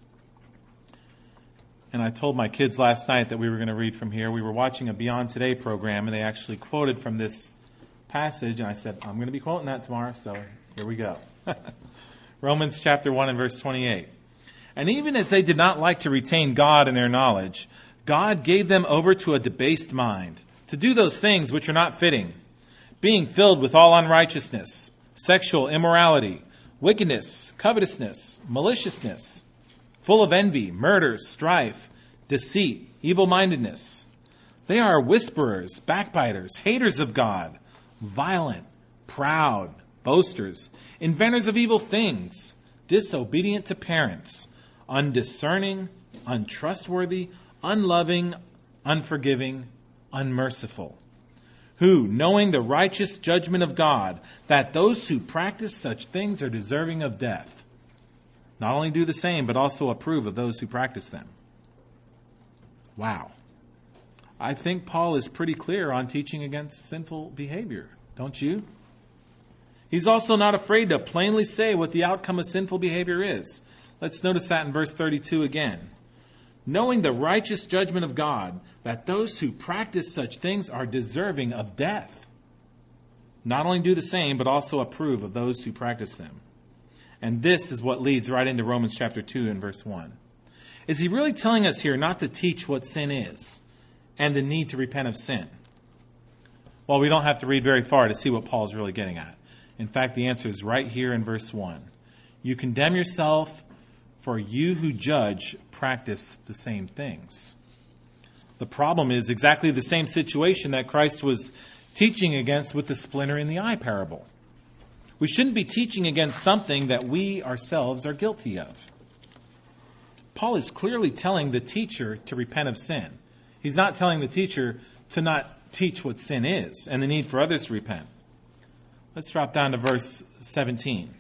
And I told my kids last night that we were going to read from here. We were watching a Beyond Today program, and they actually quoted from this passage. And I said, I'm going to be quoting that tomorrow, so here we go. Romans chapter one and verse twenty-eight. And even as they did not like to retain God in their knowledge, God gave them over to a debased mind, to do those things which are not fitting, being filled with all unrighteousness, sexual immorality, wickedness, covetousness, maliciousness, full of envy, murder, strife, deceit, evil-mindedness. They are whisperers, backbiters, haters of God, violent, proud, boasters, inventors of evil things, disobedient to parents, undiscerning, untrustworthy, unloving, unforgiving, unmerciful, who, knowing the righteous judgment of God, that those who practice such things are deserving of death, not only do the same, but also approve of those who practice them. Wow. I think Paul is pretty clear on teaching against sinful behavior, don't you? He's also not afraid to plainly say what the outcome of sinful behavior is. Let's notice that in verse thirty-two again. Knowing the righteous judgment of God, that those who practice such things are deserving of death. Not only do the same, but also approve of those who practice them. And this is what leads right into Romans chapter two and verse one. Is he really telling us here not to teach what sin is and the need to repent of sin? Well, we don't have to read very far to see what Paul's really getting at. In fact, the answer is right here in verse one. You condemn yourself, for you who judge practice the same things. The problem is exactly the same situation that Christ was teaching against with the splinter in the eye parable. We shouldn't be teaching against something that we ourselves are guilty of. Paul is clearly telling the teacher to repent of sin. He's not telling the teacher to not teach what sin is and the need for others to repent. Let's drop down to verse seventeen.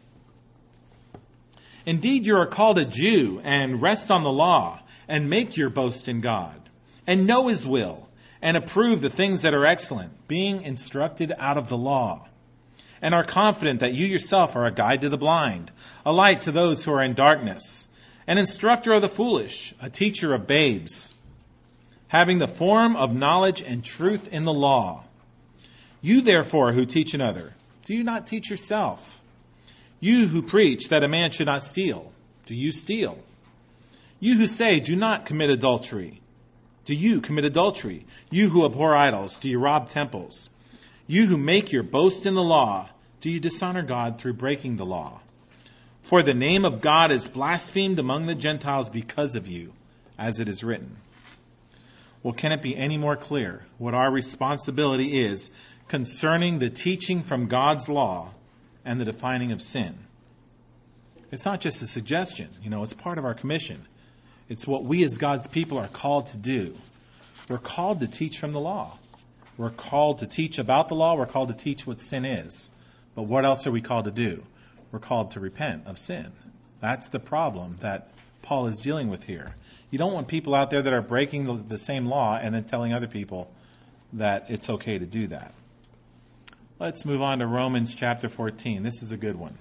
Indeed, you are called a Jew and rest on the law and make your boast in God and know His will and approve the things that are excellent, being instructed out of the law, and are confident that you yourself are a guide to the blind, a light to those who are in darkness, an instructor of the foolish, a teacher of babes, having the form of knowledge and truth in the law. You therefore who teach another, do you not teach yourself? You who preach that a man should not steal, do you steal? You who say, do not commit adultery, do you commit adultery? You who abhor idols, do you rob temples? You who make your boast in the law, do you dishonor God through breaking the law? For the name of God is blasphemed among the Gentiles because of you, as it is written. Well, can it be any more clear what our responsibility is concerning the teaching from God's law and the defining of sin? It's not just a suggestion. You know, it's part of our commission. It's what we as God's people are called to do. We're called to teach from the law. We're called to teach about the law. We're called to teach what sin is. But what else are we called to do? We're called to repent of sin. That's the problem that Paul is dealing with here. You don't want people out there that are breaking the, the same law and then telling other people that it's okay to do that. Let's move on to Romans chapter fourteen. This is a good one.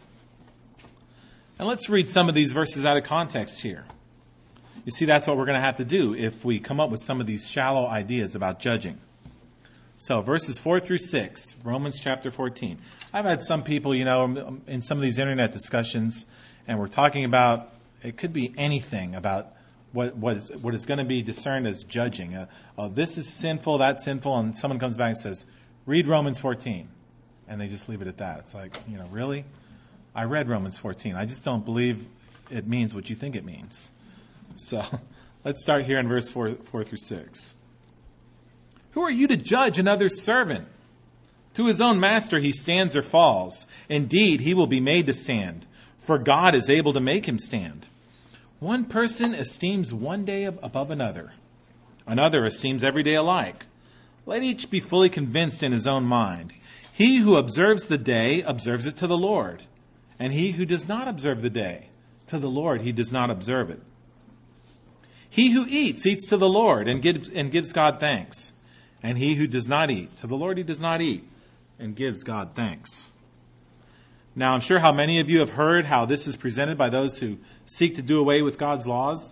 And let's read some of these verses out of context here. You see, that's what we're going to have to do if we come up with some of these shallow ideas about judging. So verses four through six, Romans chapter fourteen. I've had some people, you know, in some of these internet discussions, and we're talking about, it could be anything about what what is, what is going to be discerned as judging. Uh, oh, this is sinful, that's sinful, and someone comes back and says, read Romans fourteen. And they just leave it at that. It's like, you know, really? I read Romans fourteen. I just don't believe it means what you think it means. So let's start here in verse four, four through six. Who are you to judge another's servant? To his own master he stands or falls. Indeed, he will be made to stand, for God is able to make him stand. One person esteems one day above another. Another esteems every day alike. Let each be fully convinced in his own mind. He who observes the day observes it to the Lord. And he who does not observe the day, to the Lord he does not observe it. He who eats, eats to the Lord and gives, and gives God thanks. And he who does not eat, to the Lord he does not eat, and gives God thanks. Now, I'm sure how many of you have heard how this is presented by those who seek to do away with God's laws.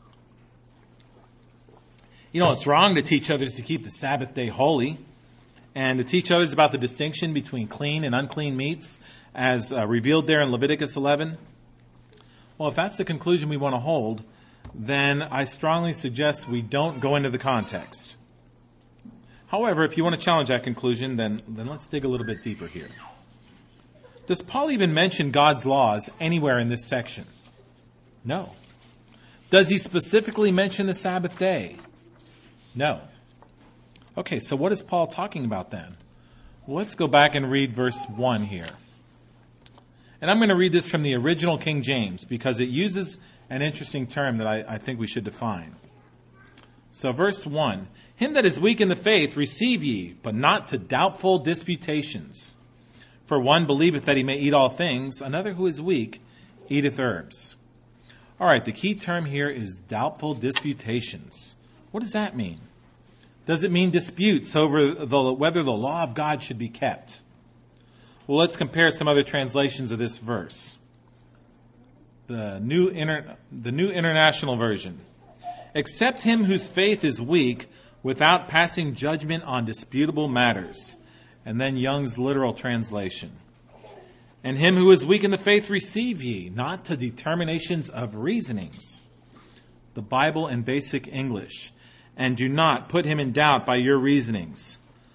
You know, it's wrong to teach others to keep the Sabbath day holy and to teach others about the distinction between clean and unclean meats as uh, revealed there in Leviticus eleven. Well, if that's the conclusion we want to hold, then I strongly suggest we don't go into the context. However, if you want to challenge that conclusion, then, then let's dig a little bit deeper here. Does Paul even mention God's laws anywhere in this section? No. Does he specifically mention the Sabbath day? No. Okay, so what is Paul talking about then? Well, let's go back and read verse one here. And I'm going to read this from the original King James because it uses an interesting term that I, I think we should define. So verse one, him that is weak in the faith receive ye, but not to doubtful disputations. For one believeth that he may eat all things, another who is weak eateth herbs. All right, the key term here is doubtful disputations. What does that mean? Does it mean disputes over the, whether the law of God should be kept? Well, let's compare some other translations of this verse. The New, Inter, the New International Version. Except him whose faith is weak, without passing judgment on disputable matters. And then Young's literal translation. And him who is weak in the faith receive ye, not to determinations of reasonings. The Bible in basic English. And do not put him in doubt by your reasonings.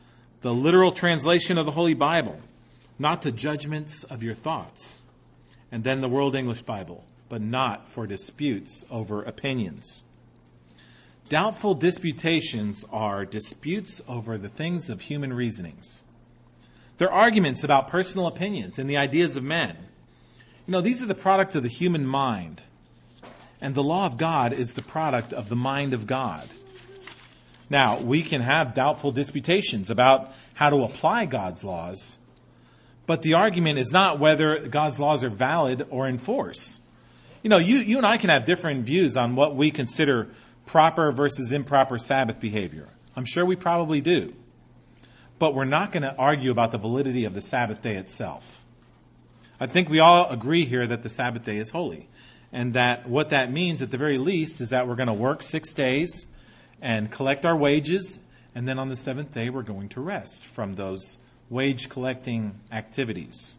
the literal translation of the Holy Bible, not to judgments of your thoughts. And then the World English Bible, but not for disputes over opinions. Doubtful disputations are disputes over the things of human reasonings. They're arguments about personal opinions and the ideas of men. You know, these are the product of the human mind. And the law of God is the product of the mind of God. Now, we can have doubtful disputations about how to apply God's laws, but the argument is not whether God's laws are valid or in force. You know, you, you and I can have different views on what we consider proper versus improper Sabbath behavior. I'm sure we probably do. But we're not going to argue about the validity of the Sabbath day itself. I think we all agree here that the Sabbath day is holy. And that what that means at the very least is that we're going to work six days and collect our wages. And then on the seventh day, we're going to rest from those wage collecting activities.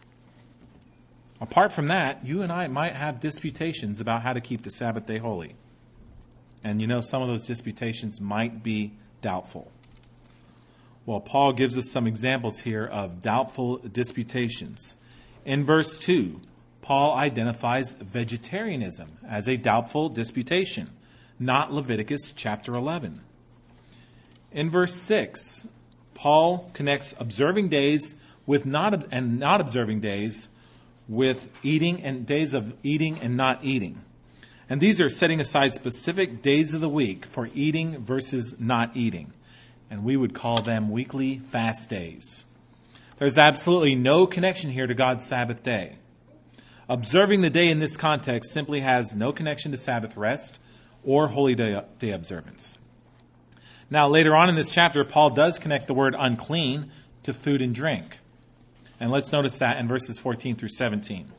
Apart from that, you and I might have disputations about how to keep the Sabbath day holy. And you know, some of those disputations might be doubtful. Well, Paul gives us some examples here of doubtful disputations. In verse two, Paul identifies vegetarianism as a doubtful disputation, not Leviticus chapter eleven. In verse six, Paul connects observing days with not and not observing days with eating and days of eating and not eating. And these are setting aside specific days of the week for eating versus not eating. And we would call them weekly fast days. There's absolutely no connection here to God's Sabbath day. Observing the day in this context simply has no connection to Sabbath rest or holy day, day observance. Now, later on in this chapter, Paul does connect the word unclean to food and drink. And let's notice that in verses fourteen through seventeen.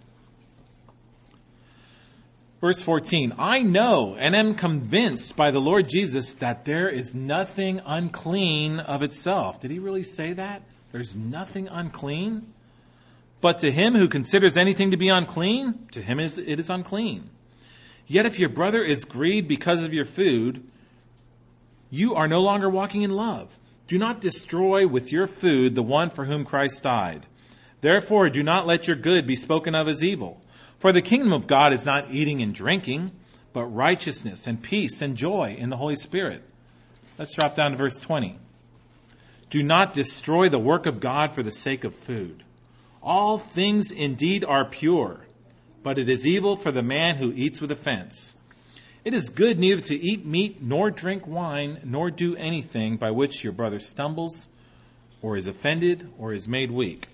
Verse fourteen, I know and am convinced by the Lord Jesus that there is nothing unclean of itself. Did he really say that? There's nothing unclean? But to him who considers anything to be unclean, to him it is unclean. Yet if your brother is grieved because of your food, you are no longer walking in love. Do not destroy with your food the one for whom Christ died. Therefore, do not let your good be spoken of as evil. For the kingdom of God is not eating and drinking, but righteousness and peace and joy in the Holy Spirit. Let's drop down to verse twenty. Do not destroy the work of God for the sake of food. All things indeed are pure, but it is evil for the man who eats with offense. It is good neither to eat meat, nor drink wine, nor do anything by which your brother stumbles, or is offended, or is made weak.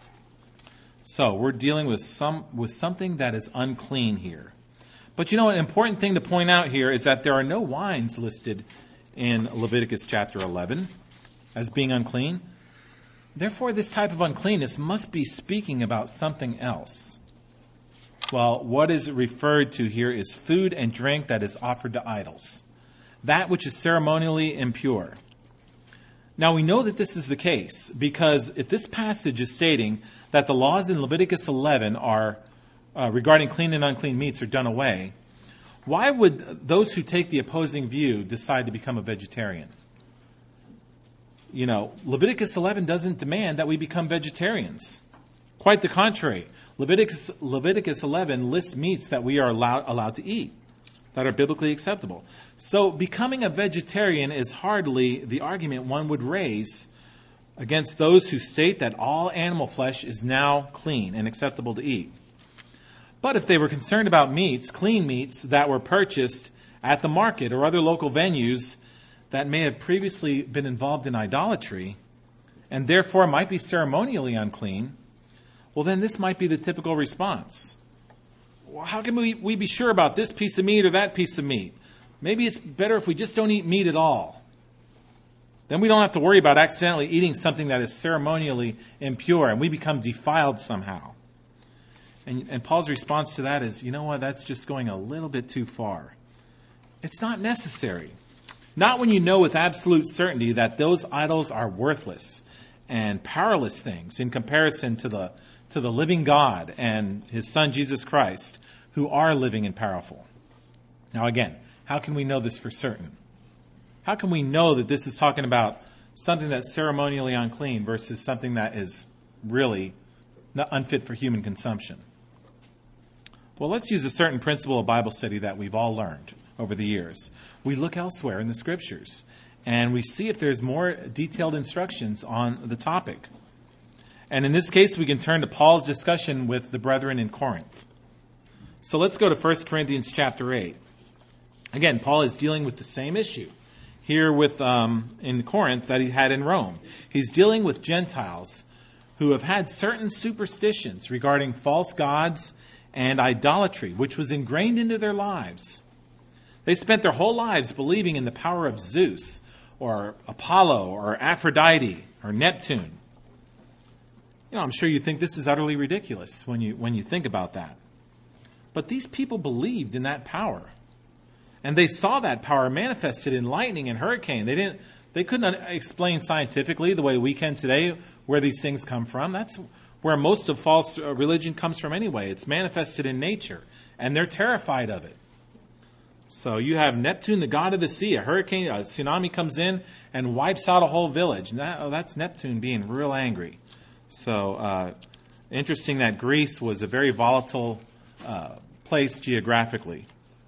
So we're dealing with some with something that is unclean here. But you know, an important thing to point out here is that there are no wines listed in Leviticus chapter eleven as being unclean. Therefore, this type of uncleanness must be speaking about something else. Well, what is referred to here is food and drink that is offered to idols, that which is ceremonially impure. Now, we know that this is the case because if this passage is stating that the laws in Leviticus eleven are uh, regarding clean and unclean meats are done away, why would those who take the opposing view decide to become a vegetarian? You know, Leviticus eleven doesn't demand that we become vegetarians. Quite the contrary. Leviticus, Leviticus eleven lists meats that we are allowed, allowed to eat, that are biblically acceptable. So becoming a vegetarian is hardly the argument one would raise against those who state that all animal flesh is now clean and acceptable to eat. But if they were concerned about meats, clean meats that were purchased at the market or other local venues that may have previously been involved in idolatry and therefore might be ceremonially unclean, well then this might be the typical response. Well, how can we, we be sure about this piece of meat or that piece of meat? Maybe it's better if we just don't eat meat at all. Then we don't have to worry about accidentally eating something that is ceremonially impure and we become defiled somehow. And, and Paul's response to that is, you know what, that's just going a little bit too far. It's not necessary. Not when you know with absolute certainty that those idols are worthless and powerless things in comparison to the to the living God and His Son Jesus Christ, who are living and powerful. Now again, how can we know this for certain? How can we know that this is talking about something that's ceremonially unclean versus something that is really not unfit for human consumption. Well, let's use a certain principle of Bible study that we've all learned over the years. We look elsewhere in the Scriptures, and we see if there's more detailed instructions on the topic. And in this case, we can turn to Paul's discussion with the brethren in Corinth. So let's go to First Corinthians chapter eight. Again, Paul is dealing with the same issue here with um, in Corinth that he had in Rome. He's dealing with Gentiles who have had certain superstitions regarding false gods and idolatry, which was ingrained into their lives. They spent their whole lives believing in the power of Zeus or Apollo or Aphrodite or Neptune. You know, I'm sure you think this is utterly ridiculous when you when you think about that. But these people believed in that power. And they saw that power manifested in lightning and hurricane. They didn't they couldn't explain scientifically the way we can today where these things come from. That's where most of false religion comes from anyway. It's manifested in nature, and they're terrified of it. So you have Neptune, the god of the sea. A hurricane, a tsunami comes in and wipes out a whole village. And that, oh, that's Neptune being real angry. So uh, interesting that Greece was a very volatile uh, place geographically.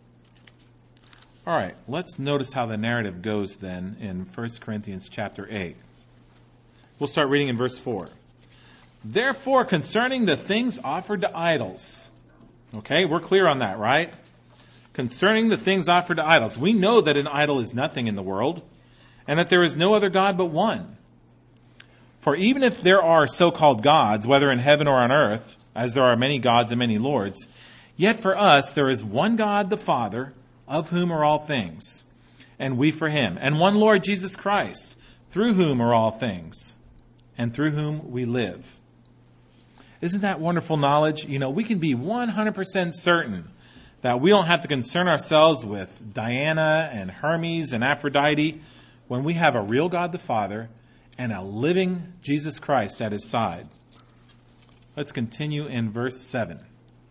All right, let's notice how the narrative goes then in First Corinthians chapter eight. We'll start reading in verse four. Therefore, concerning the things offered to idols. Okay, we're clear on that, right? Concerning the things offered to idols. We know that an idol is nothing in the world, and that there is no other God but one. For even if there are so-called gods, whether in heaven or on earth, as there are many gods and many lords, yet for us there is one God, the Father, of whom are all things, and we for him, and one Lord Jesus Christ, through whom are all things, and through whom we live. Isn't that wonderful knowledge? You know, we can be one hundred percent certain that we don't have to concern ourselves with Diana and Hermes and Aphrodite when we have a real God the Father and a living Jesus Christ at his side. Let's continue in verse seven.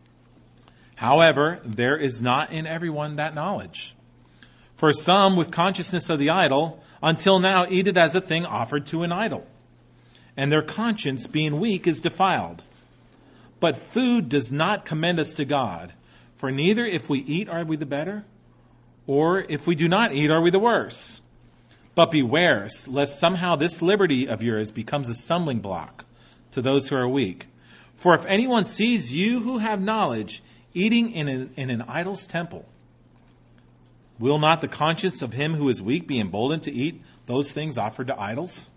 However, there is not in everyone that knowledge. For some, with consciousness of the idol, until now eat it as a thing offered to an idol, and their conscience, being weak, is defiled. But food does not commend us to God, for neither if we eat are we the better, or if we do not eat are we the worse. But beware, lest somehow this liberty of yours becomes a stumbling block to those who are weak. For if anyone sees you who have knowledge eating in an, in an idol's temple, will not the conscience of him who is weak be emboldened to eat those things offered to idols?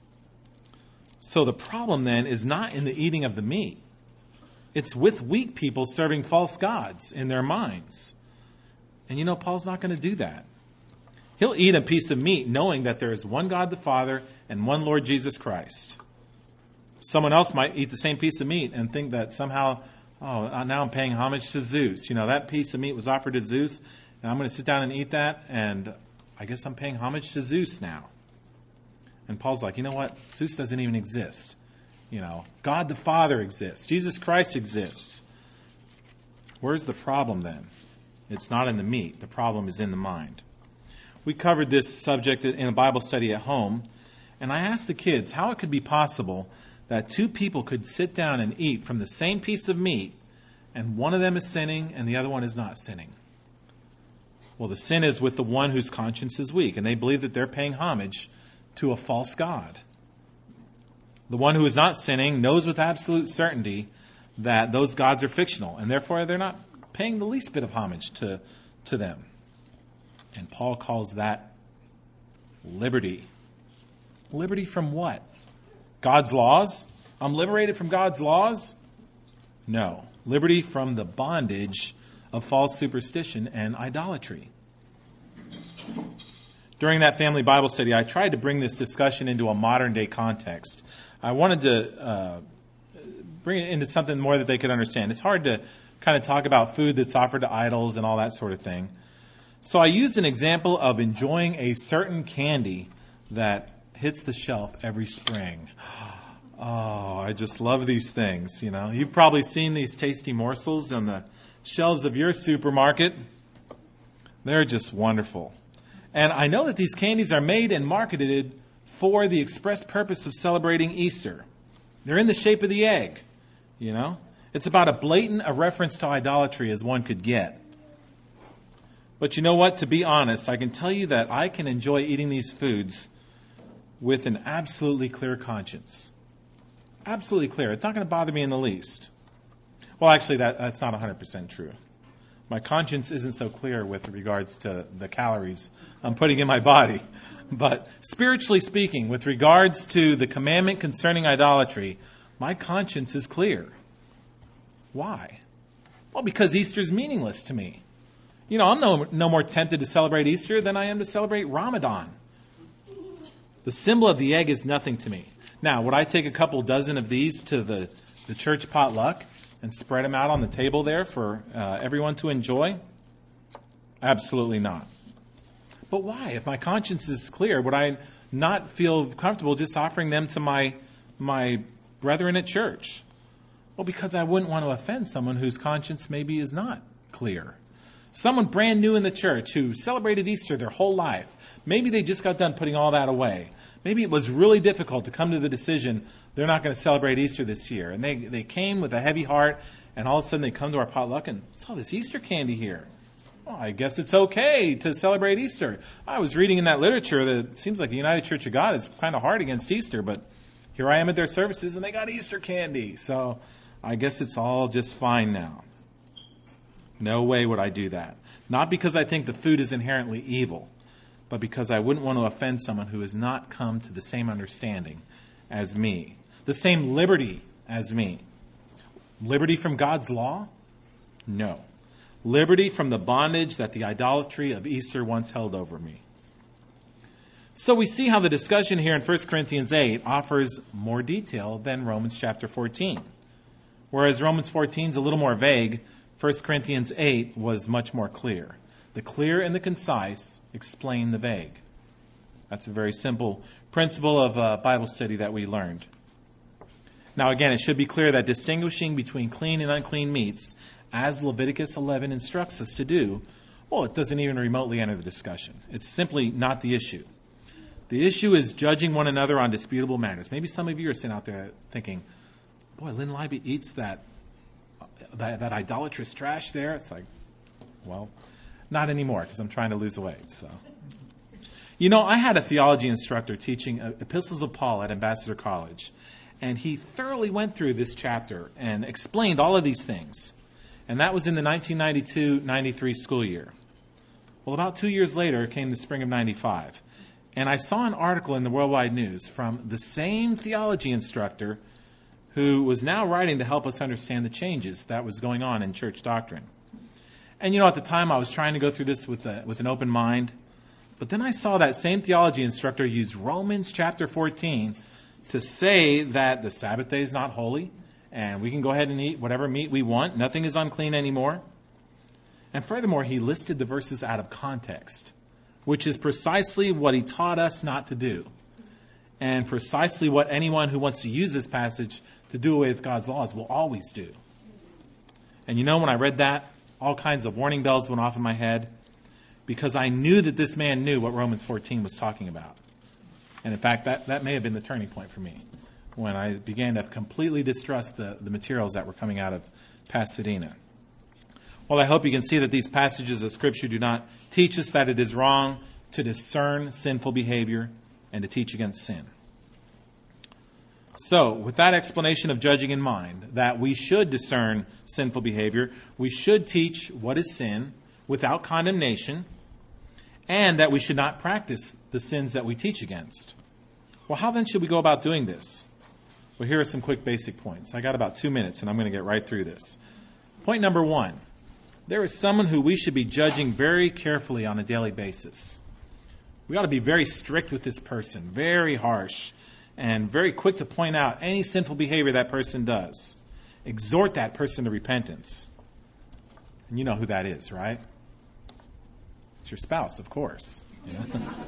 So the problem then is not in the eating of the meat. It's with weak people serving false gods in their minds. And you know, Paul's not going to do that. He'll eat a piece of meat knowing that there is one God the Father and one Lord Jesus Christ. Someone else might eat the same piece of meat and think that somehow, oh, now I'm paying homage to Zeus. You know, that piece of meat was offered to Zeus, and I'm going to sit down and eat that, and I guess I'm paying homage to Zeus now. And Paul's like, you know what? Zeus doesn't even exist. You know, God the Father exists. Jesus Christ exists. Where's the problem then? It's not in the meat. The problem is in the mind. We covered this subject in a Bible study at home, and I asked the kids how it could be possible that two people could sit down and eat from the same piece of meat, and one of them is sinning and the other one is not sinning. Well, the sin is with the one whose conscience is weak, and they believe that they're paying homage to a false god. The one who is not sinning knows with absolute certainty that those gods are fictional, and therefore they're not paying the least bit of homage to, to them. And Paul calls that liberty. Liberty from what? God's laws? I'm liberated from God's laws? No. Liberty from the bondage of false superstition and idolatry. During that family Bible study, I tried to bring this discussion into a modern day context. I wanted to uh, bring it into something more that they could understand. It's hard to kind of talk about food that's offered to idols and all that sort of thing. So I used an example of enjoying a certain candy that hits the shelf every spring. Oh, I just love these things, you know. You've probably seen these tasty morsels on the shelves of your supermarket. They're just wonderful. And I know that these candies are made and marketed for the express purpose of celebrating Easter. They're in the shape of the egg, you know. It's about as blatant a reference to idolatry as one could get. But you know what? To be honest, I can tell you that I can enjoy eating these foods with an absolutely clear conscience. Absolutely clear. It's not going to bother me in the least. Well, actually, that, that's not one hundred percent true. My conscience isn't so clear with regards to the calories I'm putting in my body. But spiritually speaking, with regards to the commandment concerning idolatry, my conscience is clear. Why? Well, because Easter's meaningless to me. You know, I'm no, no more tempted to celebrate Easter than I am to celebrate Ramadan. The symbol of the egg is nothing to me. Now, would I take a couple dozen of these to the, the church potluck and spread them out on the table there for uh, everyone to enjoy? Absolutely not. But why? If my conscience is clear, would I not feel comfortable just offering them to my my brethren at church? Well, because I wouldn't want to offend someone whose conscience maybe is not clear. Someone brand new in the church who celebrated Easter their whole life. Maybe they just got done putting all that away. Maybe it was really difficult to come to the decision they're not going to celebrate Easter this year. And they, they came with a heavy heart, and all of a sudden they come to our potluck and saw this Easter candy here. Well, I guess it's okay to celebrate Easter. I was reading in that literature that it seems like the United Church of God is kind of hard against Easter, but here I am at their services and they got Easter candy. So I guess it's all just fine now. No way would I do that. Not because I think the food is inherently evil, but because I wouldn't want to offend someone who has not come to the same understanding as me, the same liberty as me. Liberty from God's law? No. Liberty from the bondage that the idolatry of Easter once held over me. So we see how the discussion here in First Corinthians eight offers more detail than Romans chapter fourteen. Whereas Romans fourteen is a little more vague, First Corinthians eight was much more clear. The clear and the concise explain the vague. That's a very simple principle of uh, Bible study that we learned. Now again, it should be clear that distinguishing between clean and unclean meats, as Leviticus eleven instructs us to do, well, it doesn't even remotely enter the discussion. It's simply not the issue. The issue is judging one another on disputable matters. Maybe some of you are sitting out there thinking, boy, Lynn Libby eats that That, that idolatrous trash there. It's like, well, not anymore because I'm trying to lose weight. So, you know, I had a theology instructor teaching Epistles of Paul at Ambassador College, and he thoroughly went through this chapter and explained all of these things. And that was in the nineteen ninety-two ninety-three school year. Well, about two years later came the spring of ninety-five, and I saw an article in the Worldwide News from the same theology instructor who was now writing to help us understand the changes that was going on in church doctrine. And you know, at the time I was trying to go through this with a, with an open mind, but then I saw that same theology instructor use Romans chapter fourteen to say that the Sabbath day is not holy, and we can go ahead and eat whatever meat we want, nothing is unclean anymore. And furthermore, he listed the verses out of context, which is precisely what he taught us not to do. And precisely what anyone who wants to use this passage to do away with God's laws will always do. And you know, when I read that, all kinds of warning bells went off in my head because I knew that this man knew what Romans fourteen was talking about. And in fact, that, that may have been the turning point for me when I began to completely distrust the, the materials that were coming out of Pasadena. Well, I hope you can see that these passages of Scripture do not teach us that it is wrong to discern sinful behavior and to teach against sin. So, with that explanation of judging in mind, that we should discern sinful behavior, we should teach what is sin without condemnation, and that we should not practice the sins that we teach against. Well, how then should we go about doing this? Well, here are some quick basic points. I got about two minutes, and I'm going to get right through this. Point number one. There is someone who we should be judging very carefully on a daily basis. We ought to be very strict with this person, very harsh, and very quick to point out any sinful behavior that person does. Exhort that person to repentance. And you know who that is, right? It's your spouse, of course. Yeah.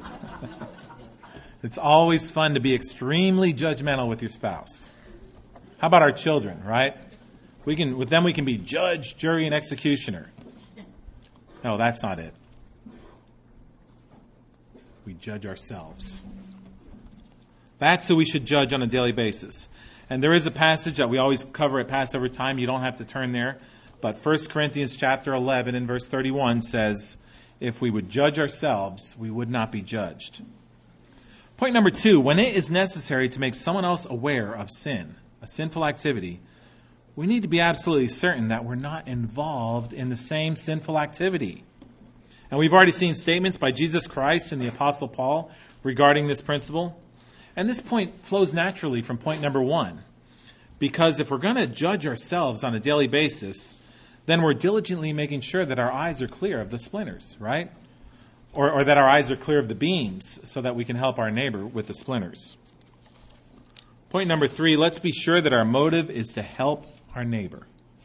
It's always fun to be extremely judgmental with your spouse. How about our children, right? We can, with them we can be judge, jury, and executioner. No, that's not it. We judge ourselves. That's who we should judge on a daily basis. And there is a passage that we always cover at Passover time. You don't have to turn there. But First Corinthians chapter eleven and verse thirty-one says, if we would judge ourselves, we would not be judged. Point number two, when it is necessary to make someone else aware of sin, a sinful activity, we need to be absolutely certain that we're not involved in the same sinful activity. And we've already seen statements by Jesus Christ and the Apostle Paul regarding this principle. And this point flows naturally from point number one. Because if we're going to judge ourselves on a daily basis, then we're diligently making sure that our eyes are clear of the splinters, right? Or, or that our eyes are clear of the beams so that we can help our neighbor with the splinters. Point number three, let's be sure that our motive is to help our neighbor.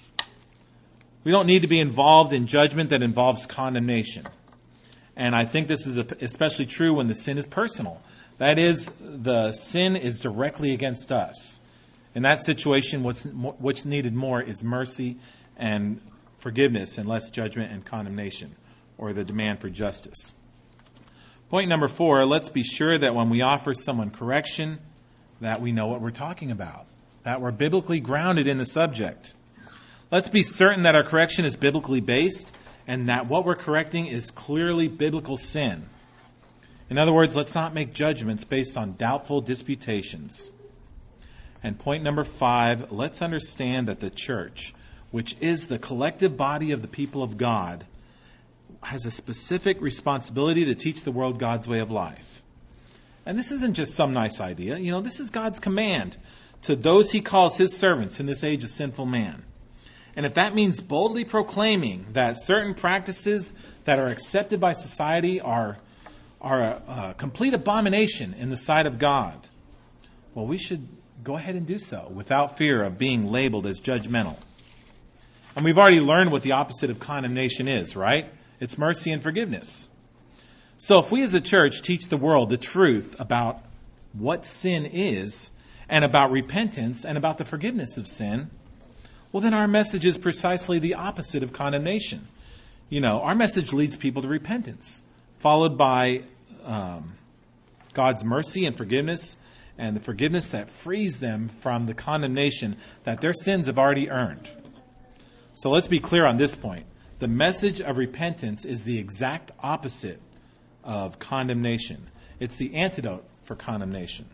We don't need to be involved in judgment that involves condemnation. And I think this is especially true when the sin is personal. That is, the sin is directly against us. In that situation, what's, what's needed more is mercy and forgiveness and less judgment and condemnation, or the demand for justice. Point number four, let's be sure that when we offer someone correction, that we know what we're talking about, that we're biblically grounded in the subject. Let's be certain that our correction is biblically based and that what we're correcting is clearly biblical sin. In other words, let's not make judgments based on doubtful disputations. And point number five, let's understand that the church, which is the collective body of the people of God, has a specific responsibility to teach the world God's way of life. And this isn't just some nice idea. You know, this is God's command to those he calls his servants in this age of sinful man. And if that means boldly proclaiming that certain practices that are accepted by society are, are a, a complete abomination in the sight of God, well, we should go ahead and do so without fear of being labeled as judgmental. And we've already learned what the opposite of condemnation is, right? It's mercy and forgiveness. So if we as a church teach the world the truth about what sin is and about repentance and about the forgiveness of sin, well, then our message is precisely the opposite of condemnation. You know, our message leads people to repentance, followed by um, God's mercy and forgiveness, and the forgiveness that frees them from the condemnation that their sins have already earned. So let's be clear on this point. The message of repentance is the exact opposite of condemnation. It's the antidote for condemnation.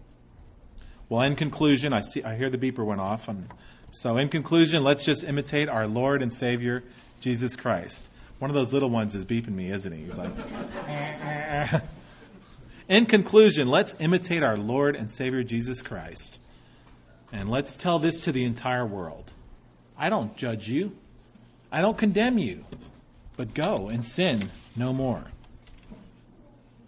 Well, in conclusion, I see I hear the beeper went off. And so in conclusion, let's just imitate our Lord and Savior, Jesus Christ. One of those little ones is beeping me, isn't he? He's like, in conclusion, let's imitate our Lord and Savior, Jesus Christ. And let's tell this to the entire world. I don't judge you. I don't condemn you. But go and sin no more.